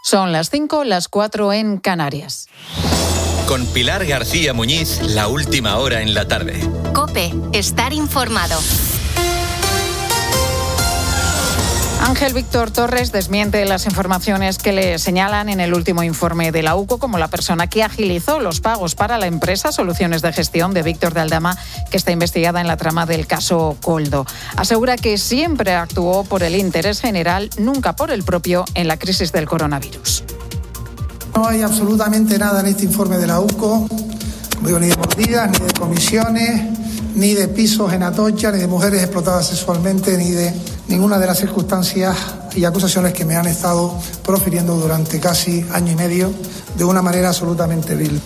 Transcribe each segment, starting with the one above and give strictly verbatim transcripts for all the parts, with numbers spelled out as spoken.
Son las cinco, las cuatro en Canarias. Con Pilar García Muñiz, la última hora en la tarde. COPE, estar informado. Ángel Víctor Torres desmiente las informaciones que le señalan en el último informe de la U C O como la persona que agilizó los pagos para la empresa Soluciones de Gestión de Víctor de Aldama, que está investigada en la trama del caso Coldo. Asegura que siempre actuó por el interés general, nunca por el propio, en la crisis del coronavirus. No hay absolutamente nada en este informe de la U C O, como digo, ni de mordidas, ni de comisiones, ni de pisos en Atocha, ni de mujeres explotadas sexualmente, ni de ninguna de las circunstancias y acusaciones que me han estado profiriendo durante casi año y medio de una manera absolutamente vil.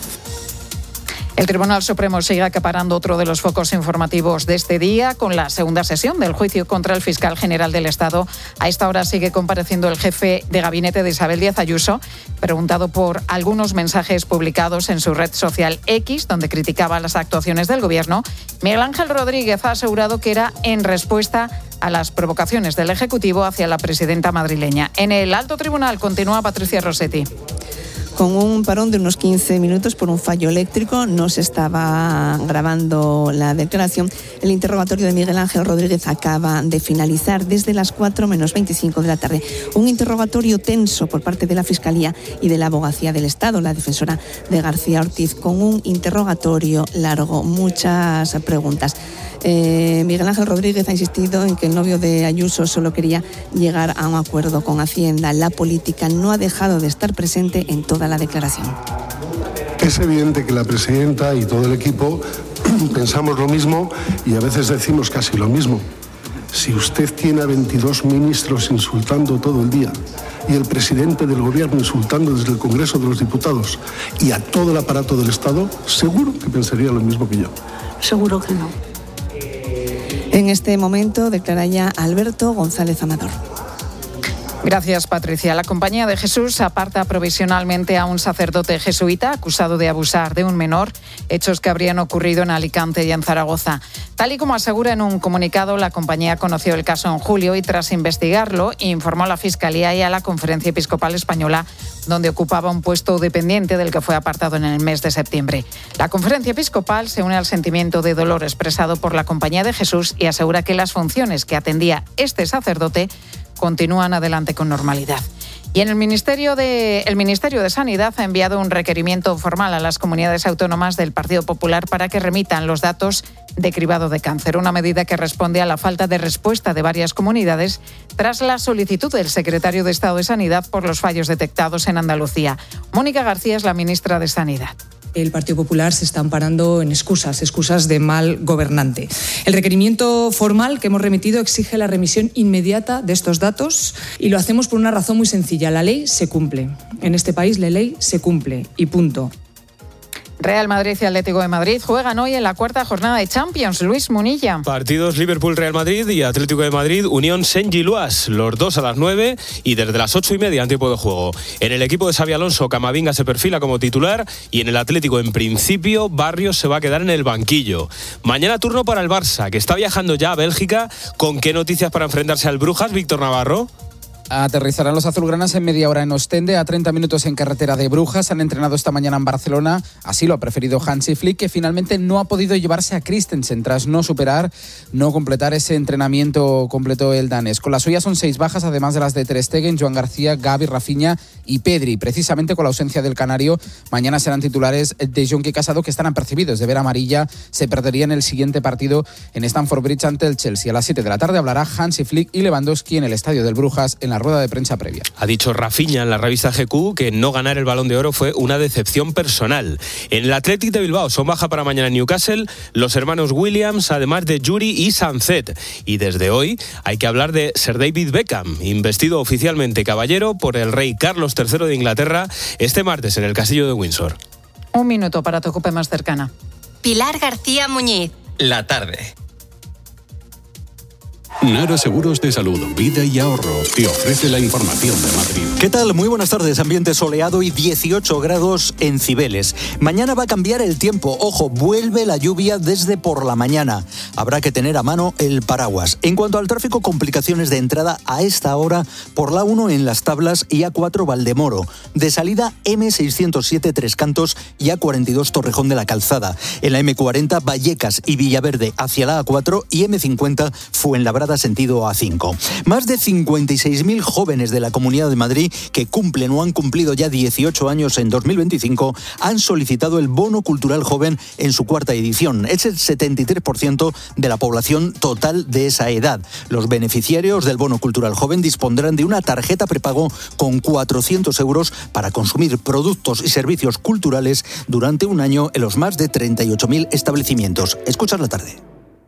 El Tribunal Supremo sigue acaparando otro de los focos informativos de este día con la segunda sesión del juicio contra el fiscal general del Estado. A esta hora sigue compareciendo el jefe de gabinete de Isabel Díaz Ayuso, preguntado por algunos mensajes publicados en su red social X, donde criticaba las actuaciones del Gobierno. Miguel Ángel Rodríguez ha asegurado que era en respuesta a las provocaciones del Ejecutivo hacia la presidenta madrileña. En el alto tribunal continúa Patricia Rossetti. Con un parón de unos quince minutos por un fallo eléctrico, no se estaba grabando la declaración. El interrogatorio de Miguel Ángel Rodríguez acaba de finalizar desde las cuatro menos veinticinco de la tarde. Un interrogatorio tenso por parte de la Fiscalía y de la Abogacía del Estado, la defensora de García Ortiz, con un interrogatorio largo, muchas preguntas. Eh, Miguel Ángel Rodríguez ha insistido en que el novio de Ayuso solo quería llegar a un acuerdo con Hacienda. La política no ha dejado de estar presente en toda la declaración. Es evidente que la presidenta y todo el equipo pensamos lo mismo y a veces decimos casi lo mismo. Si usted tiene a veintidós ministros insultando todo el día y el presidente del gobierno insultando desde el Congreso de los Diputados y a todo el aparato del Estado, seguro que pensaría lo mismo que yo. Seguro que no. En este momento declara ya Alberto González Amador. Gracias, Patricia. La Compañía de Jesús aparta provisionalmente a un sacerdote jesuita acusado de abusar de un menor, hechos que habrían ocurrido en Alicante y en Zaragoza. Tal y como asegura en un comunicado, la compañía conoció el caso en julio y tras investigarlo informó a la Fiscalía y a la Conferencia Episcopal Española, donde ocupaba un puesto dependiente del que fue apartado en el mes de septiembre. La Conferencia Episcopal se une al sentimiento de dolor expresado por la Compañía de Jesús y asegura que las funciones que atendía este sacerdote continúan adelante con normalidad. Y en el Ministerio de, el Ministerio de Sanidad ha enviado un requerimiento formal a las comunidades autónomas del Partido Popular para que remitan los datos de cribado de cáncer, una medida que responde a la falta de respuesta de varias comunidades tras la solicitud del secretario de Estado de Sanidad por los fallos detectados en Andalucía. Mónica García es la ministra de Sanidad. El Partido Popular se está amparando en excusas, excusas de mal gobernante. El requerimiento formal que hemos remitido exige la remisión inmediata de estos datos y lo hacemos por una razón muy sencilla. La ley se cumple. En este país la ley se cumple y punto. Real Madrid y Atlético de Madrid juegan hoy en la cuarta jornada de Champions. Luis Munilla. Partidos Liverpool-Real Madrid y Atlético de Madrid, Unión Saint-Gilloise, los dos a las nueve y desde las ocho y media en tiempo de juego. En el equipo de Xabi Alonso, Camavinga se perfila como titular y en el Atlético, en principio, Barrios se va a quedar en el banquillo. Mañana turno para el Barça, que está viajando ya a Bélgica. ¿Con qué noticias para enfrentarse al Brujas, Víctor Navarro? Aterrizarán los azulgranas en media hora en Ostende, a treinta minutos en carretera de Brujas. Han entrenado esta mañana en Barcelona. Así lo ha preferido Hansi Flick, que finalmente no ha podido llevarse a Christensen tras no superar, no completar ese entrenamiento completo el danés. Con la suya son seis bajas, además de las de Ter Stegen, Joan García, Gavi, Rafinha y Pedri. Precisamente con la ausencia del canario, mañana serán titulares De Jong y Casado, que están apercibidos de ver amarilla. Se perdería en el siguiente partido en Stamford Bridge ante el Chelsea. A las siete de la tarde hablará Hansi Flick y Lewandowski en el estadio del Brujas en la rueda de prensa previa. Ha dicho Rafinha en la revista G Q que no ganar el Balón de Oro fue una decepción personal. En el Athletic de Bilbao son baja para mañana en Newcastle los hermanos Williams, además de Yuri y Sancet. Y desde hoy hay que hablar de Sir David Beckham, investido oficialmente caballero por el rey Carlos tercero de Inglaterra este martes en el Castillo de Windsor. Un minuto para tu COPE más cercana. Pilar García Muñiz. La tarde. Nara Seguros de Salud, Vida y Ahorro te ofrece la información de Madrid. ¿Qué tal? Muy buenas tardes. Ambiente soleado y dieciocho grados en Cibeles. Mañana va a cambiar el tiempo. Ojo, vuelve la lluvia desde por la mañana. Habrá que tener a mano el paraguas. En cuanto al tráfico, complicaciones de entrada a esta hora por la uno en Las Tablas y A cuatro Valdemoro. De salida eme seiscientos siete Tres Cantos y A cuarenta y dos Torrejón de la Calzada. En la eme cuarenta Vallecas y Villaverde hacia la A cuatro y eme cincuenta Fuenlabrada sentido A cinco. Más de cincuenta y seis mil jóvenes de la Comunidad de Madrid que cumplen o han cumplido ya dieciocho años en dos mil veinticinco han solicitado el Bono Cultural Joven en su cuarta edición. Es el setenta y tres por ciento de la población total de esa edad. Los beneficiarios del Bono Cultural Joven dispondrán de una tarjeta prepago con cuatrocientos euros para consumir productos y servicios culturales durante un año en los más de treinta y ocho mil establecimientos. Escuchas la tarde.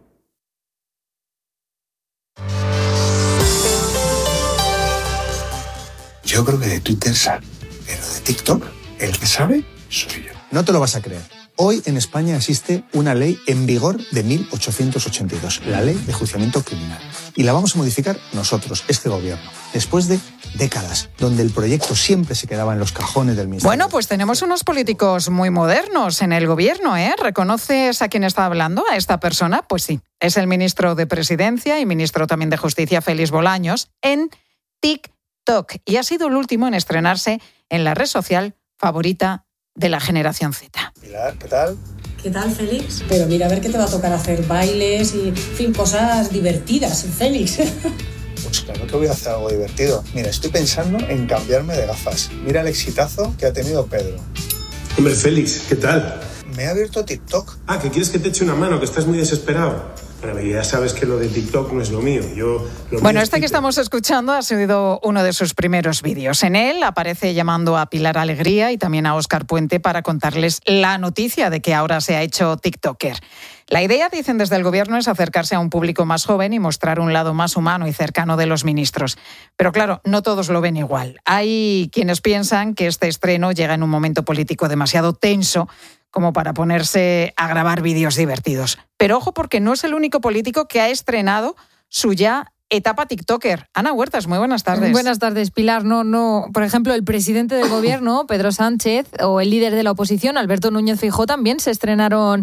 Yo creo que de Twitter sabe, pero de TikTok, el que sabe, soy yo. No te lo vas a creer. Hoy en España existe una ley en vigor de mil ochocientos ochenta y dos, la Ley de Enjuiciamiento Criminal. Y la vamos a modificar nosotros, este gobierno, después de décadas, donde el proyecto siempre se quedaba en los cajones del ministerio. Bueno, pues tenemos unos políticos muy modernos en el gobierno, ¿eh? ¿Reconoces a quién está hablando, a esta persona? Pues sí, es el ministro de Presidencia y ministro también de Justicia, Félix Bolaños, en TikTok. Y ha sido el último en estrenarse en la red social favorita de la generación Z. Pilar, ¿qué tal? ¿Qué tal, Félix? Pero mira, a ver qué te va a tocar hacer bailes y, en fin, cosas divertidas, Félix. Pues claro que voy a hacer algo divertido. Mira, estoy pensando en cambiarme de gafas. Mira el exitazo que ha tenido Pedro. Hombre, Félix, ¿qué tal? Me he abierto TikTok. Ah, ¿que quieres que te eche una mano, que estás muy desesperado? Bueno, ya sabes que lo de TikTok no es lo mío. Yo, lo bueno, mío este que estamos escuchando ha sido uno de sus primeros vídeos. En él aparece llamando a Pilar Alegría y también a Óscar Puente para contarles la noticia de que ahora se ha hecho TikToker. La idea, dicen desde el gobierno, es acercarse a un público más joven y mostrar un lado más humano y cercano de los ministros. Pero claro, no todos lo ven igual. Hay quienes piensan que este estreno llega en un momento político demasiado tenso como para ponerse a grabar vídeos divertidos. Pero ojo, porque no es el único político que ha estrenado su ya etapa TikToker. Ana Huertas, muy buenas tardes. Buenas tardes, Pilar. No, no. Por ejemplo, el presidente del gobierno, Pedro Sánchez, o el líder de la oposición, Alberto Núñez Feijóo, también se estrenaron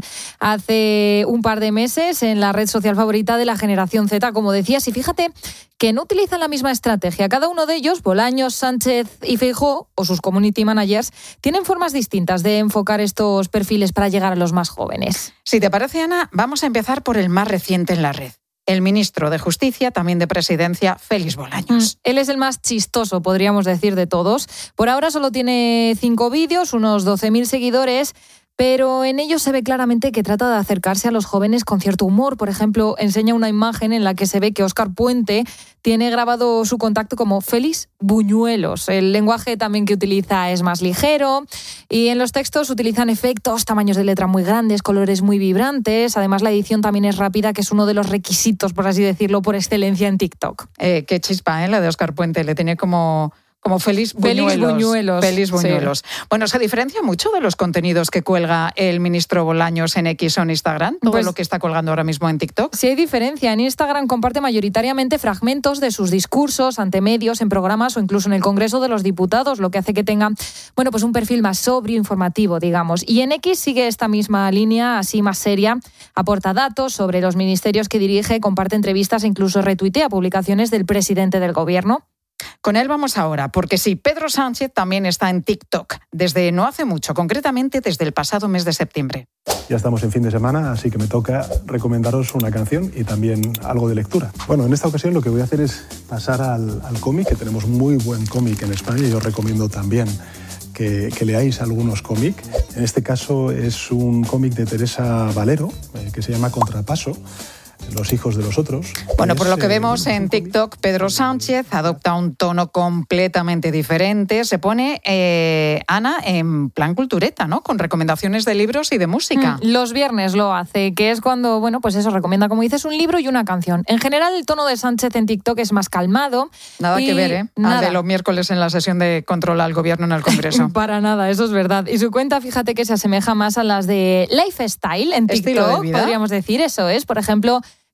hace un par de meses en la red social favorita de la generación Z, como decías. Y fíjate que no utilizan la misma estrategia. Cada uno de ellos, Bolaños, Sánchez y Feijóo, o sus community managers, tienen formas distintas de enfocar estos perfiles para llegar a los más jóvenes. Si te parece, Ana, vamos a empezar por el más reciente en la red. El ministro de Justicia, también de Presidencia, Félix Bolaños. Mm, él es el más chistoso, podríamos decir, de todos. Por ahora solo tiene cinco vídeos, unos doce mil seguidores, pero en ellos se ve claramente que trata de acercarse a los jóvenes con cierto humor. Por ejemplo, enseña una imagen en la que se ve que Óscar Puente tiene grabado su contacto como Félix Buñuelos. El lenguaje también que utiliza es más ligero y en los textos utilizan efectos, tamaños de letra muy grandes, colores muy vibrantes. Además, la edición también es rápida, que es uno de los requisitos, por así decirlo, por excelencia en TikTok. Eh, qué chispa, ¿eh? La de Óscar Puente. Le tiene como... Como Félix Buñuelos. Félix Buñuelos. Félix Buñuelos. Sí. Bueno, ¿se diferencia mucho de los contenidos que cuelga el ministro Bolaños en X o en Instagram? Todo pues, lo que está colgando ahora mismo en TikTok. Sí hay diferencia. En Instagram comparte mayoritariamente fragmentos de sus discursos ante medios, en programas o incluso en el Congreso de los Diputados, lo que hace que tenga, bueno, pues un perfil más sobrio, informativo, digamos. Y en X sigue esta misma línea, así más seria. Aporta datos sobre los ministerios que dirige, comparte entrevistas e incluso retuitea publicaciones del presidente del gobierno. Con él vamos ahora, porque sí, Pedro Sánchez también está en TikTok, desde no hace mucho, concretamente desde el pasado mes de septiembre. Ya estamos en fin de semana, así que me toca recomendaros una canción y también algo de lectura. Bueno, en esta ocasión lo que voy a hacer es pasar al, al cómic, que tenemos muy buen cómic en España y os recomiendo también que, que leáis algunos cómics. En este caso es un cómic de Teresa Valero, eh, que se llama Contrapaso. Los hijos de los otros. Bueno, es, por lo que eh, vemos en TikTok, Pedro Sánchez adopta un tono completamente diferente. Se pone, eh, Ana, en plan cultureta, ¿no? Con recomendaciones de libros y de música. Mm, los viernes lo hace, que es cuando, bueno, pues eso, recomienda, como dices, un libro y una canción. En general, el tono de Sánchez en TikTok es más calmado. Nada que ver, ¿eh? Nada. Al de los miércoles en la sesión de control al gobierno en el Congreso. Para nada, eso es verdad. Y su cuenta, fíjate que se asemeja más a las de Lifestyle en TikTok, podríamos decir, eso es. Por ejemplo,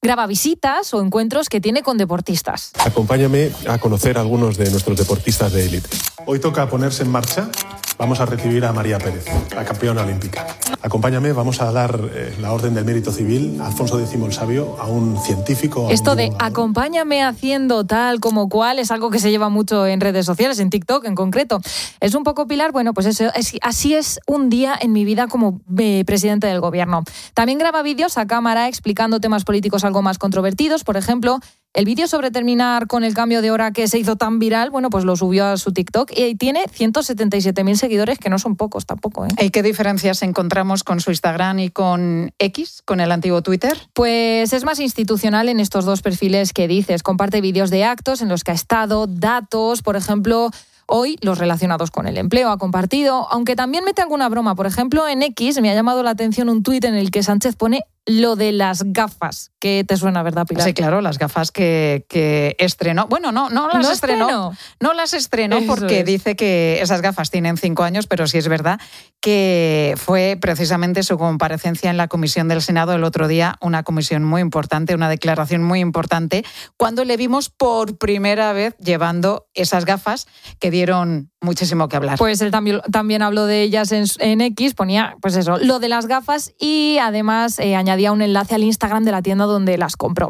graba visitas o encuentros que tiene con deportistas. Acompáñame a conocer a algunos de nuestros deportistas de élite. Hoy toca ponerse en marcha. Vamos a recibir a María Pérez, la campeona olímpica. Acompáñame, vamos a dar eh, la Orden del Mérito Civil, Alfonso X el Sabio, a un científico. A Esto un de divulgador. acompáñame haciendo tal como cual es algo que se lleva mucho en redes sociales, en TikTok en concreto. Es un poco, Pilar, bueno, pues eso, es, así es un día en mi vida como eh, presidente del gobierno. También graba vídeos a cámara explicando temas políticos algo más controvertidos, por ejemplo. El vídeo sobre terminar con el cambio de hora que se hizo tan viral, bueno, pues lo subió a su TikTok y tiene ciento setenta y siete mil seguidores, que no son pocos tampoco, ¿eh? ¿Y qué diferencias encontramos con su Instagram y con X, con el antiguo Twitter? Pues es más institucional en estos dos perfiles que dices. Comparte vídeos de actos en los que ha estado, datos, por ejemplo. Hoy los relacionados con el empleo ha compartido, aunque también mete alguna broma. Por ejemplo, en X me ha llamado la atención un tuit en el que Sánchez pone lo de las gafas. ¿Qué te suena, verdad, Pilar? Sí, claro, las gafas que, que estrenó. Bueno, no, no las ¿No estrenó. estrenó? No las estrenó Eso porque es. dice que esas gafas tienen cinco años, pero sí es verdad que fue precisamente su comparecencia en la comisión del Senado el otro día, una comisión muy importante, una declaración muy importante, cuando le vimos por primera vez llevando esas gafas que dieron muchísimo que hablar. Pues él también, también habló de ellas en, en X, ponía pues eso, lo de las gafas y además eh, añadía un enlace al Instagram de la tienda donde las compró.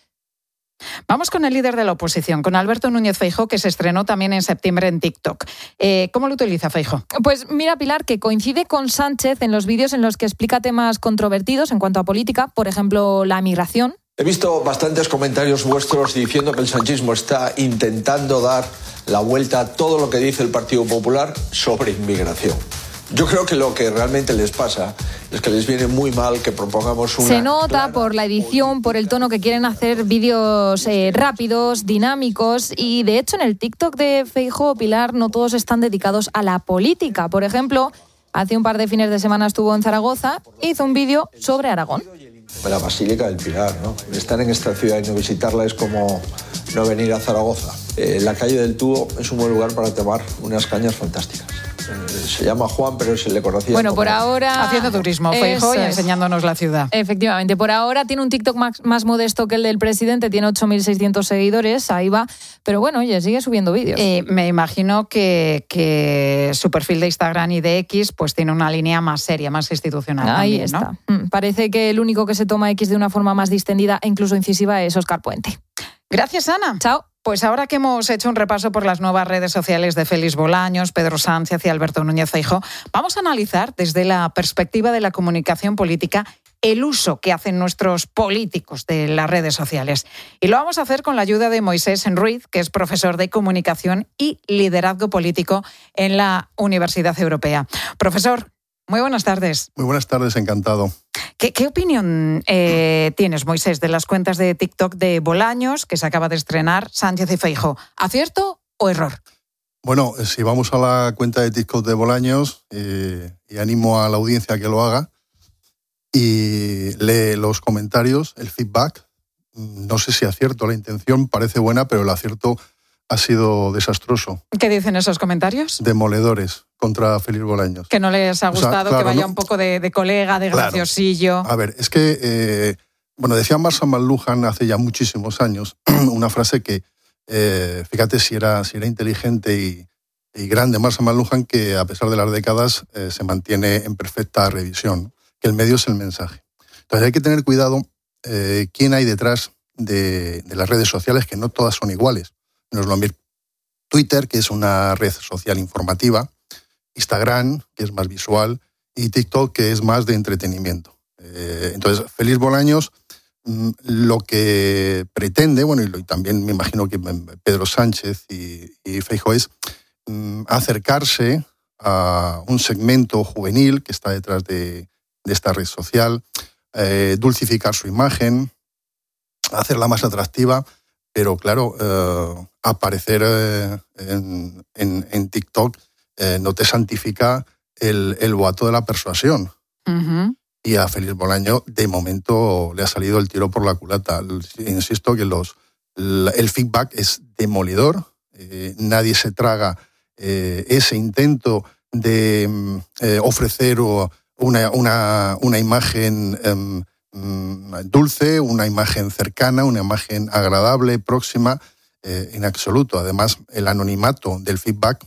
Vamos con el líder de la oposición, con Alberto Núñez Feijóo, que se estrenó también en septiembre en TikTok. Eh, ¿Cómo lo utiliza Feijóo? Pues mira, Pilar, que coincide con Sánchez en los vídeos en los que explica temas controvertidos en cuanto a política, por ejemplo, la migración. He visto bastantes comentarios vuestros diciendo que el sanchismo está intentando dar la vuelta a todo lo que dice el Partido Popular sobre inmigración. Yo creo que lo que realmente les pasa es que les viene muy mal que propongamos una... Se nota por la edición, por el tono que quieren hacer vídeos eh, rápidos, dinámicos, y de hecho en el TikTok de Feijóo, Pilar, no todos están dedicados a la política. Por ejemplo, hace un par de fines de semana estuvo en Zaragoza e hizo un vídeo sobre Aragón. La Basílica del Pilar, ¿no? Estar en esta ciudad y no visitarla es como no venir a Zaragoza. Eh, la calle del Tubo es un buen lugar para tomar unas cañas fantásticas. Eh, se llama Juan, pero se le conocía Bueno, como... por ahora... Haciendo turismo, Feijóo, y Eso es. enseñándonos la ciudad. Efectivamente, por ahora tiene un TikTok más, más modesto que el del presidente, tiene ocho mil seiscientos seguidores, ahí va, pero bueno, oye, sigue subiendo vídeos. Eh, me imagino que, que su perfil de Instagram y de X pues tiene una línea más seria, más institucional. Ahí también, está. ¿no? Mm, Parece que el único que se toma X de una forma más distendida e incluso incisiva es Óscar Puente. Gracias, Ana. Chao. Pues ahora que hemos hecho un repaso por las nuevas redes sociales de Félix Bolaños, Pedro Sánchez y Alberto Núñez Feijóo, vamos a analizar desde la perspectiva de la comunicación política el uso que hacen nuestros políticos de las redes sociales. Y lo vamos a hacer con la ayuda de Moisés Enruiz, que es profesor de comunicación y liderazgo político en la Universidad Europea. Profesor, muy buenas tardes. Muy buenas tardes, encantado. ¿Qué, qué opinión eh, tienes, Moisés, de las cuentas de TikTok de Bolaños, que se acaba de estrenar, Sánchez y Feijóo? ¿Acierto o error? Bueno, si vamos a la cuenta de TikTok de Bolaños, eh, y animo a la audiencia a que lo haga, y lee los comentarios, el feedback, no sé si acierto, la intención parece buena, pero el acierto ha sido desastroso. ¿Qué dicen esos comentarios? Demoledores contra Félix Bolaños. Que no les ha O sea, gustado, claro, que vaya no- un poco de, de colega, de Claro. graciosillo. A ver, es que, eh, bueno, decía Marshall McLuhan hace ya muchísimos años una frase que, eh, fíjate si era, si era inteligente y, y grande Marshall McLuhan, que a pesar de las décadas eh, se mantiene en perfecta revisión, que el medio es el mensaje. Entonces hay que tener cuidado eh, quién hay detrás de, de las redes sociales, que no todas son iguales. No es lo mismo Twitter, que es una red social informativa, Instagram, que es más visual, y TikTok, que es más de entretenimiento. Eh, entonces, Félix Bolaños mm, lo que pretende, bueno, y, lo, y también me imagino que Pedro Sánchez y, y Feijóo, es mm, acercarse a un segmento juvenil que está detrás de, de esta red social, eh, dulcificar su imagen, hacerla más atractiva, pero claro, eh, aparecer eh, en, en, en TikTok eh, no te santifica el, el boato de la persuasión. Uh-huh. Y a Félix Bolaño, de momento, le ha salido el tiro por la culata. Insisto que los, el feedback es demolidor. Eh, nadie se traga eh, ese intento de eh, ofrecer una, una, una imagen eh, mmm, dulce, una imagen cercana, una imagen agradable, próxima, eh, en absoluto. Además, el anonimato del feedback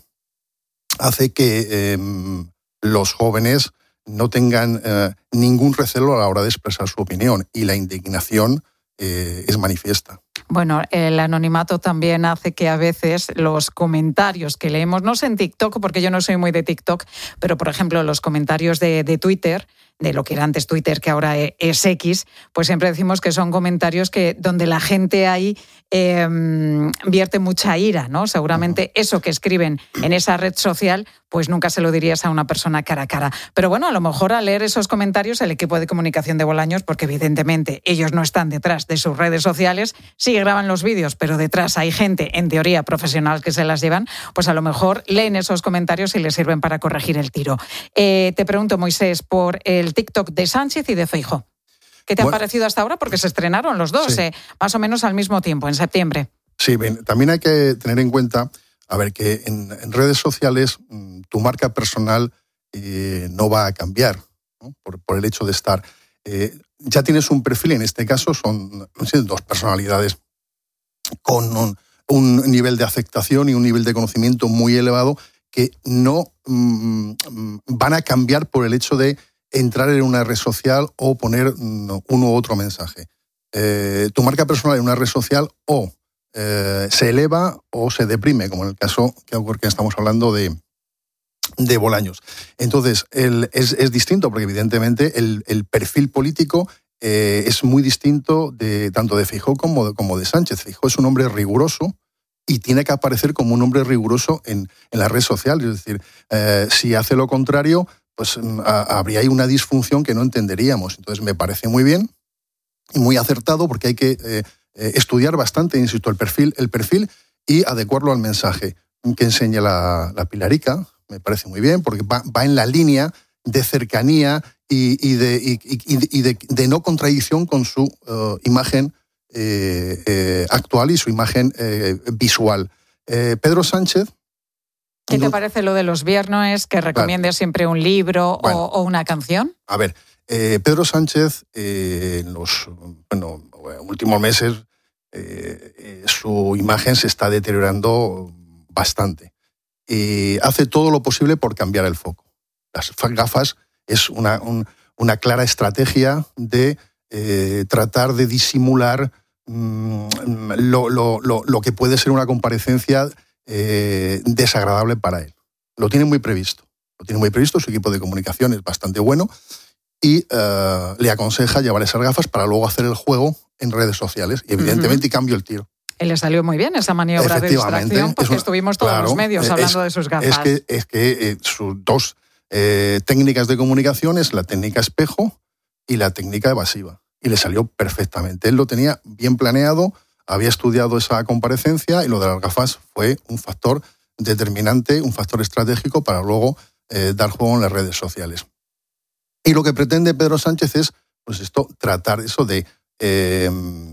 hace que eh, los jóvenes no tengan eh, ningún recelo a la hora de expresar su opinión, y la indignación eh, es manifiesta. Bueno, el anonimato también hace que a veces los comentarios que leemos, no sé en TikTok, porque yo no soy muy de TikTok, pero por ejemplo los comentarios de, de Twitter, de lo que era antes Twitter, que ahora es X, pues siempre decimos que son comentarios que donde la gente ahí eh, vierte mucha ira, ¿no? Seguramente eso que escriben en esa red social, pues nunca se lo dirías a una persona cara a cara. Pero bueno, a lo mejor al leer esos comentarios el equipo de comunicación de Bolaños, porque evidentemente ellos no están detrás de sus redes sociales, sí graban los vídeos, pero detrás hay gente, en teoría profesional, que se las llevan, pues a lo mejor leen esos comentarios y les sirven para corregir el tiro. Eh, te pregunto, Moisés, por el TikTok de Sánchez y de Feijóo. ¿Qué te bueno, han parecido hasta ahora? Porque se estrenaron los dos, sí. eh, más o menos al mismo tiempo, en septiembre. Sí, bien, también hay que tener en cuenta, a ver, que en, en redes sociales tu marca personal eh, no va a cambiar, ¿no? Por, por el hecho de estar. Eh, ya tienes un perfil, en este caso son sí, dos personalidades con un, un nivel de aceptación y un nivel de conocimiento muy elevado que no mmm, van a cambiar por el hecho de entrar en una red social o poner uno u otro mensaje. Eh, tu marca personal en una red social o eh, se eleva o se deprime, como en el caso que, que estamos hablando de, de Bolaños. Entonces, el, es, es distinto porque evidentemente el, el perfil político eh, es muy distinto de, tanto de Feijóo como de, como de Sánchez. Feijóo es un hombre riguroso y tiene que aparecer como un hombre riguroso en, en la red social. Es decir, eh, si hace lo contrario, pues a, habría ahí una disfunción que no entenderíamos. Entonces me parece muy bien y muy acertado, porque hay que eh, eh, estudiar bastante, insisto, el perfil, el perfil y adecuarlo al mensaje que enseña la, la Pilarica. Me parece muy bien, porque va, va en la línea de cercanía y, y, de, y, y, y de, de no contradicción con su uh, imagen eh, eh, actual y su imagen eh, visual. Eh, Pedro Sánchez. ¿Qué te parece lo de los viernes, que recomiende claro. siempre un libro bueno, o, o una canción? A ver, eh, Pedro Sánchez eh, en los bueno, últimos meses eh, eh, su imagen se está deteriorando bastante. Y hace todo lo posible por cambiar el foco. Las gafas es una, un, una clara estrategia de eh, tratar de disimular mmm, lo, lo, lo, lo que puede ser una comparecencia Eh, desagradable para él. Lo tiene muy previsto. Lo tiene muy previsto, su equipo de comunicación es bastante bueno y uh, le aconseja llevar esas gafas para luego hacer el juego en redes sociales. Y evidentemente uh-huh. cambio el tiro. Y le salió muy bien esa maniobra de distracción, porque una, estuvimos todos claro, los medios hablando es, de sus gafas. Es que, es que eh, sus dos eh, técnicas de comunicación es la técnica espejo y la técnica evasiva. Y le salió perfectamente. Él lo tenía bien planeado, había estudiado esa comparecencia y lo de las gafas fue un factor determinante, un factor estratégico para luego eh, dar juego en las redes sociales. Y lo que pretende Pedro Sánchez es, pues esto, tratar eso de eh,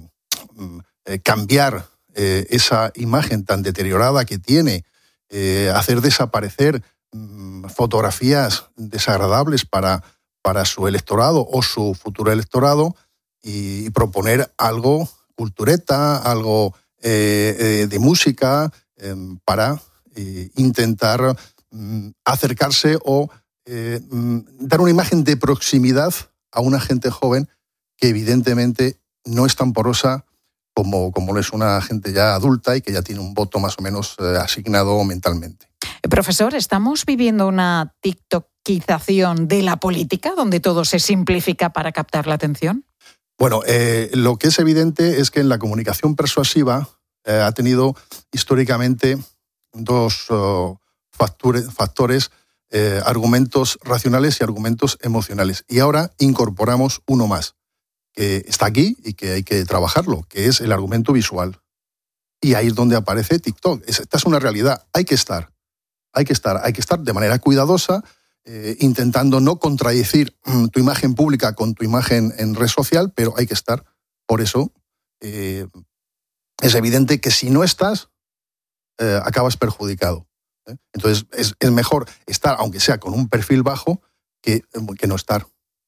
eh, cambiar eh, esa imagen tan deteriorada que tiene, eh, hacer desaparecer mm, fotografías desagradables para, para su electorado o su futuro electorado y, y proponer algo cultureta, algo eh, eh, de música eh, para eh, intentar mm, acercarse o eh, mm, dar una imagen de proximidad a una gente joven que evidentemente no es tan porosa como, como es una gente ya adulta y que ya tiene un voto más o menos eh, asignado mentalmente. Profesor, ¿estamos viviendo una tiktokización de la política donde todo se simplifica para captar la atención? Bueno, eh, lo que es evidente es que en la comunicación persuasiva eh, ha tenido históricamente dos uh, factores, factores eh, argumentos racionales y argumentos emocionales. Y ahora incorporamos uno más, que está aquí y que hay que trabajarlo, que es el argumento visual. Y ahí es donde aparece TikTok. Esta es una realidad. Hay que estar, hay que estar, hay que estar de manera cuidadosa, Eh, intentando no contradecir mm, tu imagen pública con tu imagen en red social, pero hay que estar. Por eso eh, es evidente que si no estás, eh, acabas perjudicado. ¿eh? Entonces es, es mejor estar, aunque sea con un perfil bajo, que, que no estar.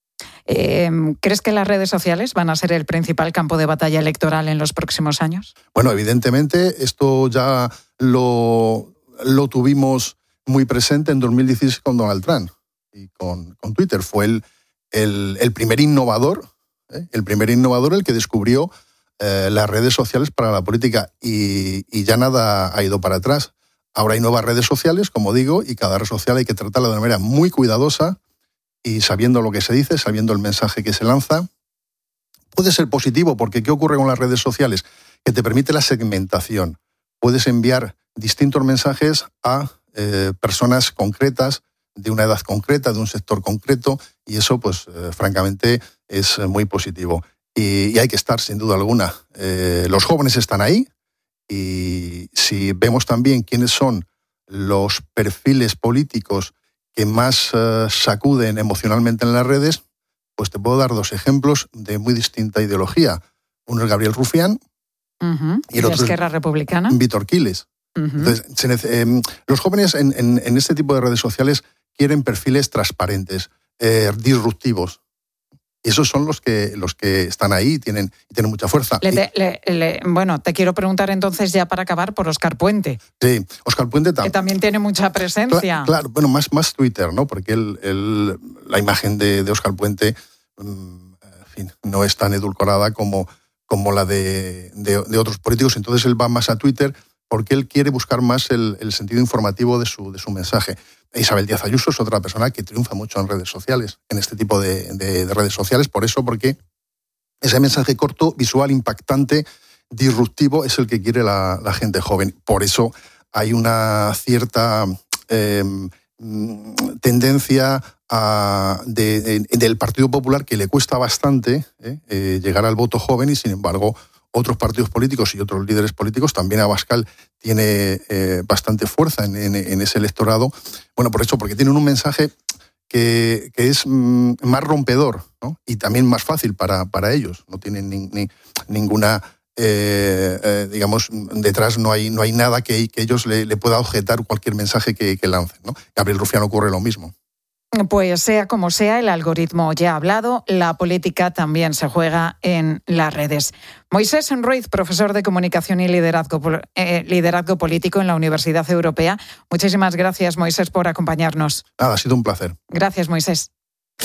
Eh, ¿Crees que las redes sociales van a ser el principal campo de batalla electoral en los próximos años? Bueno, evidentemente esto ya lo, lo tuvimos muy presente en dos mil dieciséis con Donald Trump y con, con Twitter. Fue el, el, el primer innovador, ¿eh? el primer innovador el que descubrió eh, las redes sociales para la política y, y ya nada ha ido para atrás. Ahora hay nuevas redes sociales, como digo, y cada red social hay que tratarla de una manera muy cuidadosa y sabiendo lo que se dice, sabiendo el mensaje que se lanza. Puede ser positivo porque ¿qué ocurre con las redes sociales? Que te permite la segmentación. Puedes enviar distintos mensajes a eh, personas concretas, de una edad concreta, de un sector concreto, y eso, pues, eh, francamente, es muy positivo. Y, y hay que estar, sin duda alguna. Eh, los jóvenes están ahí, y si vemos también quiénes son los perfiles políticos que más eh, sacuden emocionalmente en las redes, pues te puedo dar dos ejemplos de muy distinta ideología. Uno es Gabriel Rufián, uh-huh. y el ¿De otro Esquerra es Republicana? Víctor Quiles. Uh-huh. Entonces, se nece- eh, los jóvenes en, en, en este tipo de redes sociales quieren perfiles transparentes, eh, disruptivos. Y esos son los que, los que están ahí y tienen, y tienen mucha fuerza. Le, te, le, le, bueno, te quiero preguntar entonces ya para acabar por Óscar Puente. Sí, Óscar Puente también. Que también tiene mucha presencia. Claro, claro, bueno, más, más Twitter, ¿no? Porque el, el, la imagen de, de Óscar Puente, en fin, no es tan edulcorada como, como la de, de, de otros políticos. Entonces él va más a Twitter porque él quiere buscar más el, el sentido informativo de su, de su mensaje. Isabel Díaz Ayuso es otra persona que triunfa mucho en redes sociales, en este tipo de, de, de redes sociales, por eso, porque ese mensaje corto, visual, impactante, disruptivo, es el que quiere la, la gente joven. Por eso hay una cierta eh, tendencia a, de, de, del Partido Popular que le cuesta bastante eh, eh, llegar al voto joven y, sin embargo, otros partidos políticos y otros líderes políticos, también Abascal tiene eh, bastante fuerza en, en, en ese electorado. Bueno, por eso, porque tienen un mensaje que, que es mm, más rompedor, ¿no? Y también más fácil para, para ellos. No tienen ni, ni, ninguna, eh, eh, digamos, detrás no hay, no hay nada que, que ellos le, le pueda objetar cualquier mensaje que, que lancen, ¿no? Gabriel Rufián ocurre lo mismo. Pues sea como sea, el algoritmo ya ha hablado, la política también se juega en las redes. Moisés Ruiz, profesor de Comunicación y Liderazgo, eh, Liderazgo Político en la Universidad Europea. Muchísimas gracias, Moisés, por acompañarnos. Nada, ha sido un placer. Gracias, Moisés.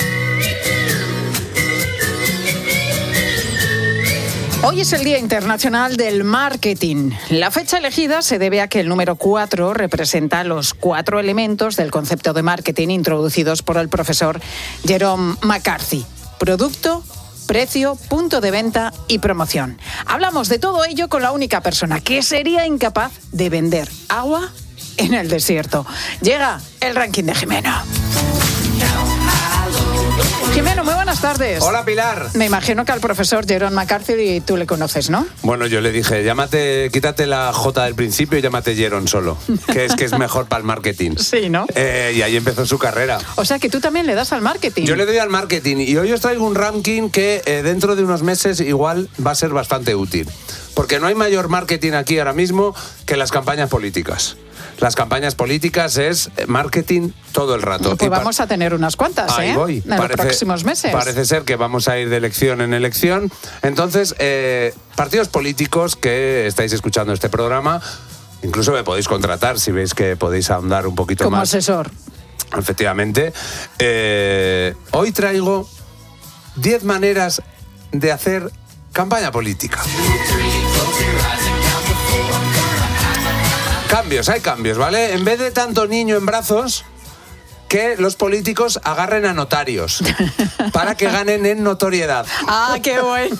Hoy es el Día Internacional del Marketing. La fecha elegida se debe a que el número cuatro representa los cuatro elementos del concepto de marketing introducidos por el profesor Jerome McCarthy. Producto, precio, punto de venta y promoción. Hablamos de todo ello con la única persona que sería incapaz de vender agua en el desierto. Llega el ranking de Jimeno. Jimeno, muy buenas tardes. Hola, Pilar. Me imagino que al profesor Jerome McCarthy tú le conoces, ¿no? Bueno, yo le dije, llámate, quítate la J del principio y llámate Jerome solo, que es que es mejor para el marketing. Sí, ¿no? Eh, y ahí empezó su carrera. O sea que tú también le das al marketing. Yo le doy al marketing y hoy os traigo un ranking que eh, dentro de unos meses igual va a ser bastante útil. Porque no hay mayor marketing aquí ahora mismo que las campañas políticas. Las campañas políticas es marketing todo el rato. Pues vamos a tener unas cuantas, Ahí ¿eh? voy. En los próximos meses. Parece ser que vamos a ir de elección en elección. Entonces, eh, partidos políticos que estáis escuchando este programa, incluso me podéis contratar si veis que podéis ahondar un poquito Como más. Como asesor. Efectivamente. Eh, hoy traigo diez maneras de hacer campaña política. Cambios, hay cambios, ¿vale? En vez de tanto niño en brazos, que los políticos agarren a notarios para que ganen en notoriedad. ¡Ah, qué bueno!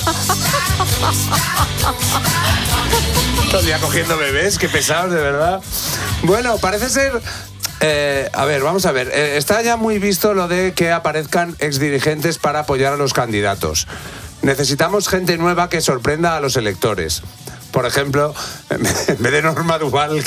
Todo el día cogiendo bebés, qué pesados, de verdad. Bueno, parece ser... Eh, a ver, vamos a ver. Eh, está ya muy visto lo de que aparezcan exdirigentes para apoyar a los candidatos. Necesitamos gente nueva que sorprenda a los electores. Por ejemplo, en vez de Norma Duval...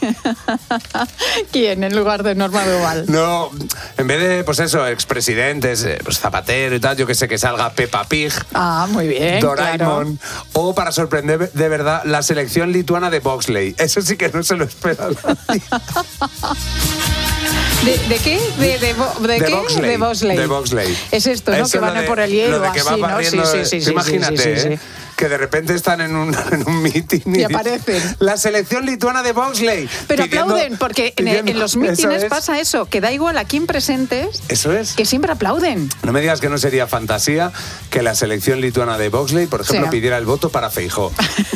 ¿Quién en lugar de Norma Duval? No, en vez de, pues eso, expresidentes, pues Zapatero y tal, yo que sé, que salga Peppa Pig. Ah, muy bien, Doraemon. Claro. O, para sorprender de verdad, la selección lituana de bobsleigh. Eso sí que no se lo espera nadie. ¿De, ¿De qué? ¿De, de, de, de qué? Bobsleigh. De bobsleigh. De bobsleigh. Es esto, ¿no? Eso que van de, por el hielo, lo de que así, va ¿no? Sí, barriendo, sí, sí, sí, imagínate, sí, sí, sí, ¿eh? Que de repente están en un, en un meeting y, y aparecen. La selección lituana de bobsleigh. Pero pidiendo, aplauden, porque pidiendo, en, en los mítines eso es. pasa eso, que da igual a quién presentes, Eso es. que siempre aplauden. No me digas que no sería fantasía que la selección lituana de bobsleigh, por ejemplo, Sí. pidiera el voto para Feijóo.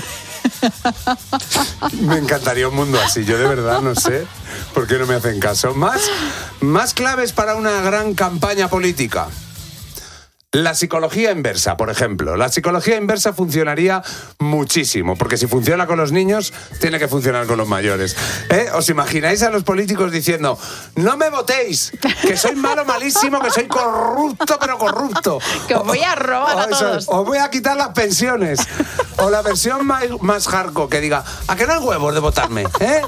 Me encantaría un mundo así, yo de verdad no sé por qué no me hacen caso. Más, más claves para una gran campaña política. La psicología inversa, por ejemplo. La psicología inversa funcionaría muchísimo, porque si funciona con los niños, tiene que funcionar con los mayores. ¿Eh? ¿Os imagináis a los políticos diciendo, no me votéis, que soy malo, malísimo, que soy corrupto, pero corrupto? Que os voy a robar o, a o eso, todos. Os voy a quitar las pensiones. O la versión más, más hardcore, que diga, ¿a qué no hay huevos de votarme? ¿Eh?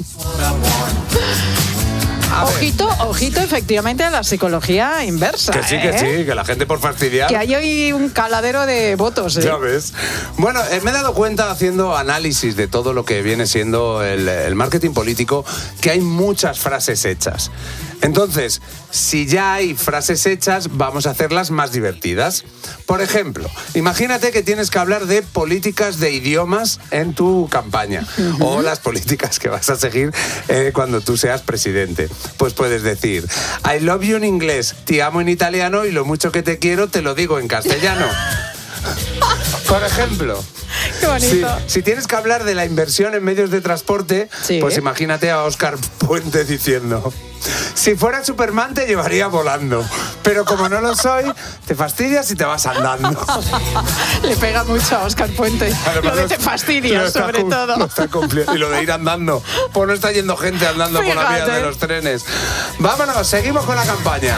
Ojito, ojito, efectivamente, a la psicología inversa. Que sí, que ¿eh? sí, que la gente por fastidiar... Que hay hoy un caladero de votos. ¿eh? Ya ves. Bueno, eh, me he dado cuenta haciendo análisis de todo lo que viene siendo el, el marketing político que hay muchas frases hechas. Entonces, si ya hay frases hechas, vamos a hacerlas más divertidas. Por ejemplo, imagínate que tienes que hablar de políticas de idiomas en tu campaña, uh-huh. o las políticas que vas a seguir eh, cuando tú seas presidente. Pues puedes decir, I love you en inglés, te amo en italiano y lo mucho que te quiero te lo digo en castellano. Por ejemplo... Qué bonito. Si, si tienes que hablar de la inversión en medios de transporte, sí. pues imagínate a Óscar Puente diciendo, si fuera Superman te llevaría volando, pero como no lo soy, te fastidias y te vas andando. Le pega mucho a Óscar Puente. Además, lo de te fastidias, sobre todo. Lo está y lo de ir andando, pues no está yendo gente andando Fíjate. por la vía de los trenes. Vámonos, seguimos con la campaña.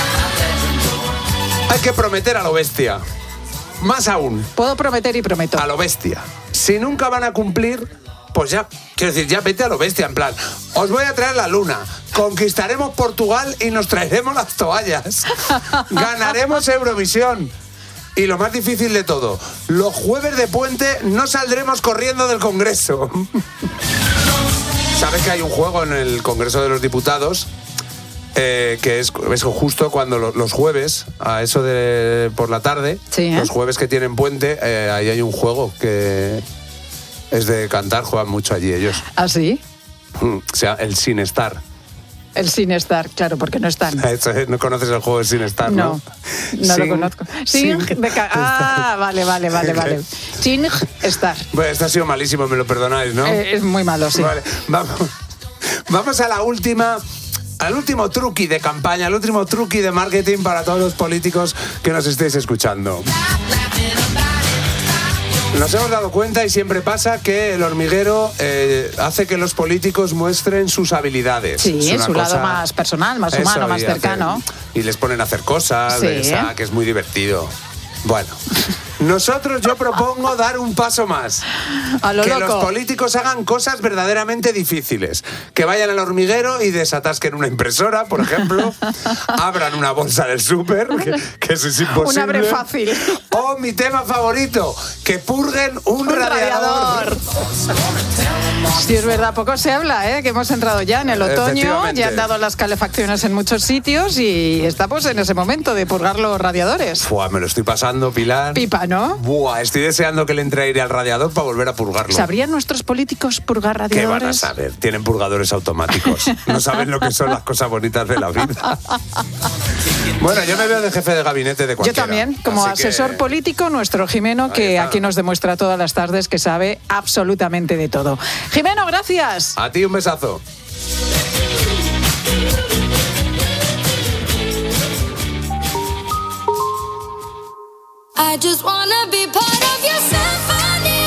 Hay que prometer a lo bestia. Más aún. Puedo prometer y prometo. A lo bestia. Si nunca van a cumplir, pues ya, quiero decir, ya vete a lo bestia, en plan, os voy a traer la luna, conquistaremos Portugal y nos traeremos las toallas, ganaremos Eurovisión. Y lo más difícil de todo, los jueves de puente no saldremos corriendo del Congreso. ¿Sabes que hay un juego en el Congreso de los Diputados? Eh, que es, es justo cuando lo, los jueves, a eso de por la tarde, sí, ¿eh? los jueves que tienen puente, eh, ahí hay un juego que es de cantar, juegan mucho allí ellos. ¿Ah, sí? O sea, el Sin Estar. El Sin Estar, claro, porque no están. ¿No conoces el juego del Sin Estar, no? No, no sin, lo conozco. Sin, sin de ca- Ah, vale, vale, vale, vale. Sin Estar. Bueno, esto ha sido malísimo, me lo perdonáis, ¿no? Eh, es muy malo, sí. Vale, vamos, vamos a la última... Al último truqui de campaña, al último truqui de marketing para todos los políticos que nos estéis escuchando. Nos hemos dado cuenta, y siempre pasa, que el hormiguero eh, hace que los políticos muestren sus habilidades. Sí, es su cosa... lado más personal, más humano, Eso, más y cercano. Hacer... Y les ponen a hacer cosas, sí. o sea, que es muy divertido. Bueno, nosotros yo propongo dar un paso más. A lo que loco. los políticos hagan cosas verdaderamente difíciles. Que vayan al hormiguero y desatasquen una impresora, por ejemplo. Abran una bolsa del súper, que, que eso es imposible. Un abre fácil. O mi tema favorito, que purguen un, un radiador. radiador. Sí, es verdad, poco se habla, ¿eh? Que hemos entrado ya en el otoño, ya han dado las calefacciones en muchos sitios y estamos en ese momento de purgar los radiadores. Fua, me lo estoy pasando, Pilar. Pipa, ¿no? Buah, estoy deseando que le entre aire al radiador para volver a purgarlo. ¿Sabrían nuestros políticos purgar radiadores? ¿Qué van a saber? Tienen purgadores automáticos. No saben lo que son las cosas bonitas de la vida. Bueno, yo me veo de jefe de gabinete de cualquiera. Yo también, como Así asesor que... político, nuestro Jimeno, que aquí nos demuestra todas las tardes que sabe absolutamente de todo. Jimeno, gracias. A ti un besazo. I just wanna be part of your symphony.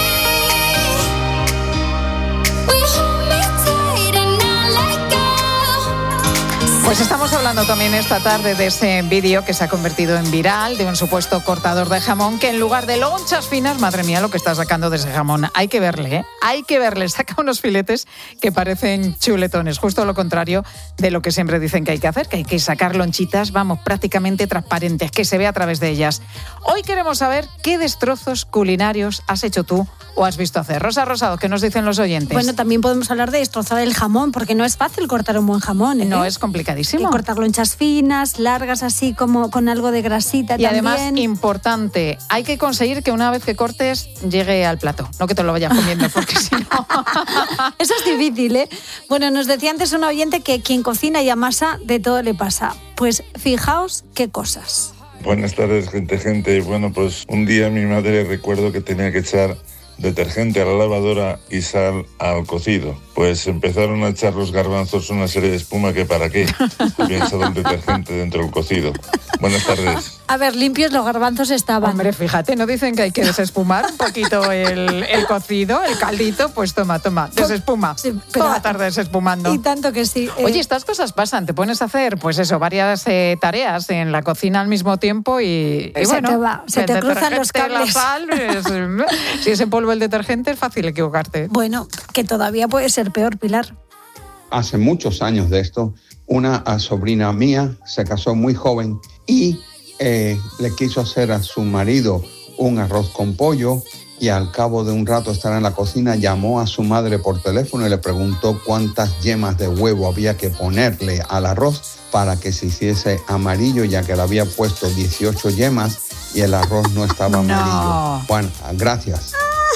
We hold me tight and not let go. Pues estamos hablando también esta tarde de ese vídeo que se ha convertido en viral, de un supuesto cortador de jamón que en lugar de lonchas finas, madre mía lo que está sacando de ese jamón, hay que verle, ¿eh? Hay que verle, saca unos filetes que parecen chuletones, justo lo contrario de lo que siempre dicen que hay que hacer, que hay que sacar lonchitas, vamos, prácticamente transparentes, que se vea a través de ellas. Hoy queremos saber qué destrozos culinarios has hecho tú o has visto hacer. Rosa Rosado, ¿qué nos dicen los oyentes? Bueno, también podemos hablar de destrozar el jamón, porque no es fácil cortar un buen jamón, ¿eh? No, es complicadísimo. Hay que cortar lonchas finas, largas, así como con algo de grasita y también. Además, importante, hay que conseguir que una vez que cortes llegue al plato, no que te lo vayas comiendo, porque si no... Eso es difícil, ¿eh? Bueno, nos decía antes un oyente que quien cocina y amasa, de todo le pasa. Pues fijaos qué cosas. Buenas tardes, gente, gente. Bueno, pues un día mi madre recuerdo que tenía que echar detergente a la lavadora y sal al cocido. Pues empezaron a echar los garbanzos una serie de espuma que para qué. Había echado el detergente dentro del cocido. Buenas tardes. A ver, limpios los garbanzos estaban. Hombre, fíjate, ¿no dicen que hay que desespumar un poquito el, el cocido, el caldito? Pues toma, toma, desespuma. Sí, toda la tarde desespumando. Y tanto que sí. Eh... Oye, estas cosas pasan, te pones a hacer, pues eso, varias eh, tareas en la cocina al mismo tiempo y, y se bueno... te va, se te cruzan los cables. La sal, es, si es en polvo el detergente es fácil equivocarte. Bueno, que todavía puede ser peor, Pilar. Hace muchos años de esto, una sobrina mía se casó muy joven y eh, le quiso hacer a su marido un arroz con pollo y al cabo de un rato estar en la cocina llamó a su madre por teléfono y le preguntó cuántas yemas de huevo había que ponerle al arroz para que se hiciese amarillo, ya que le había puesto dieciocho yemas y el arroz no estaba amarillo. No. Bueno, gracias.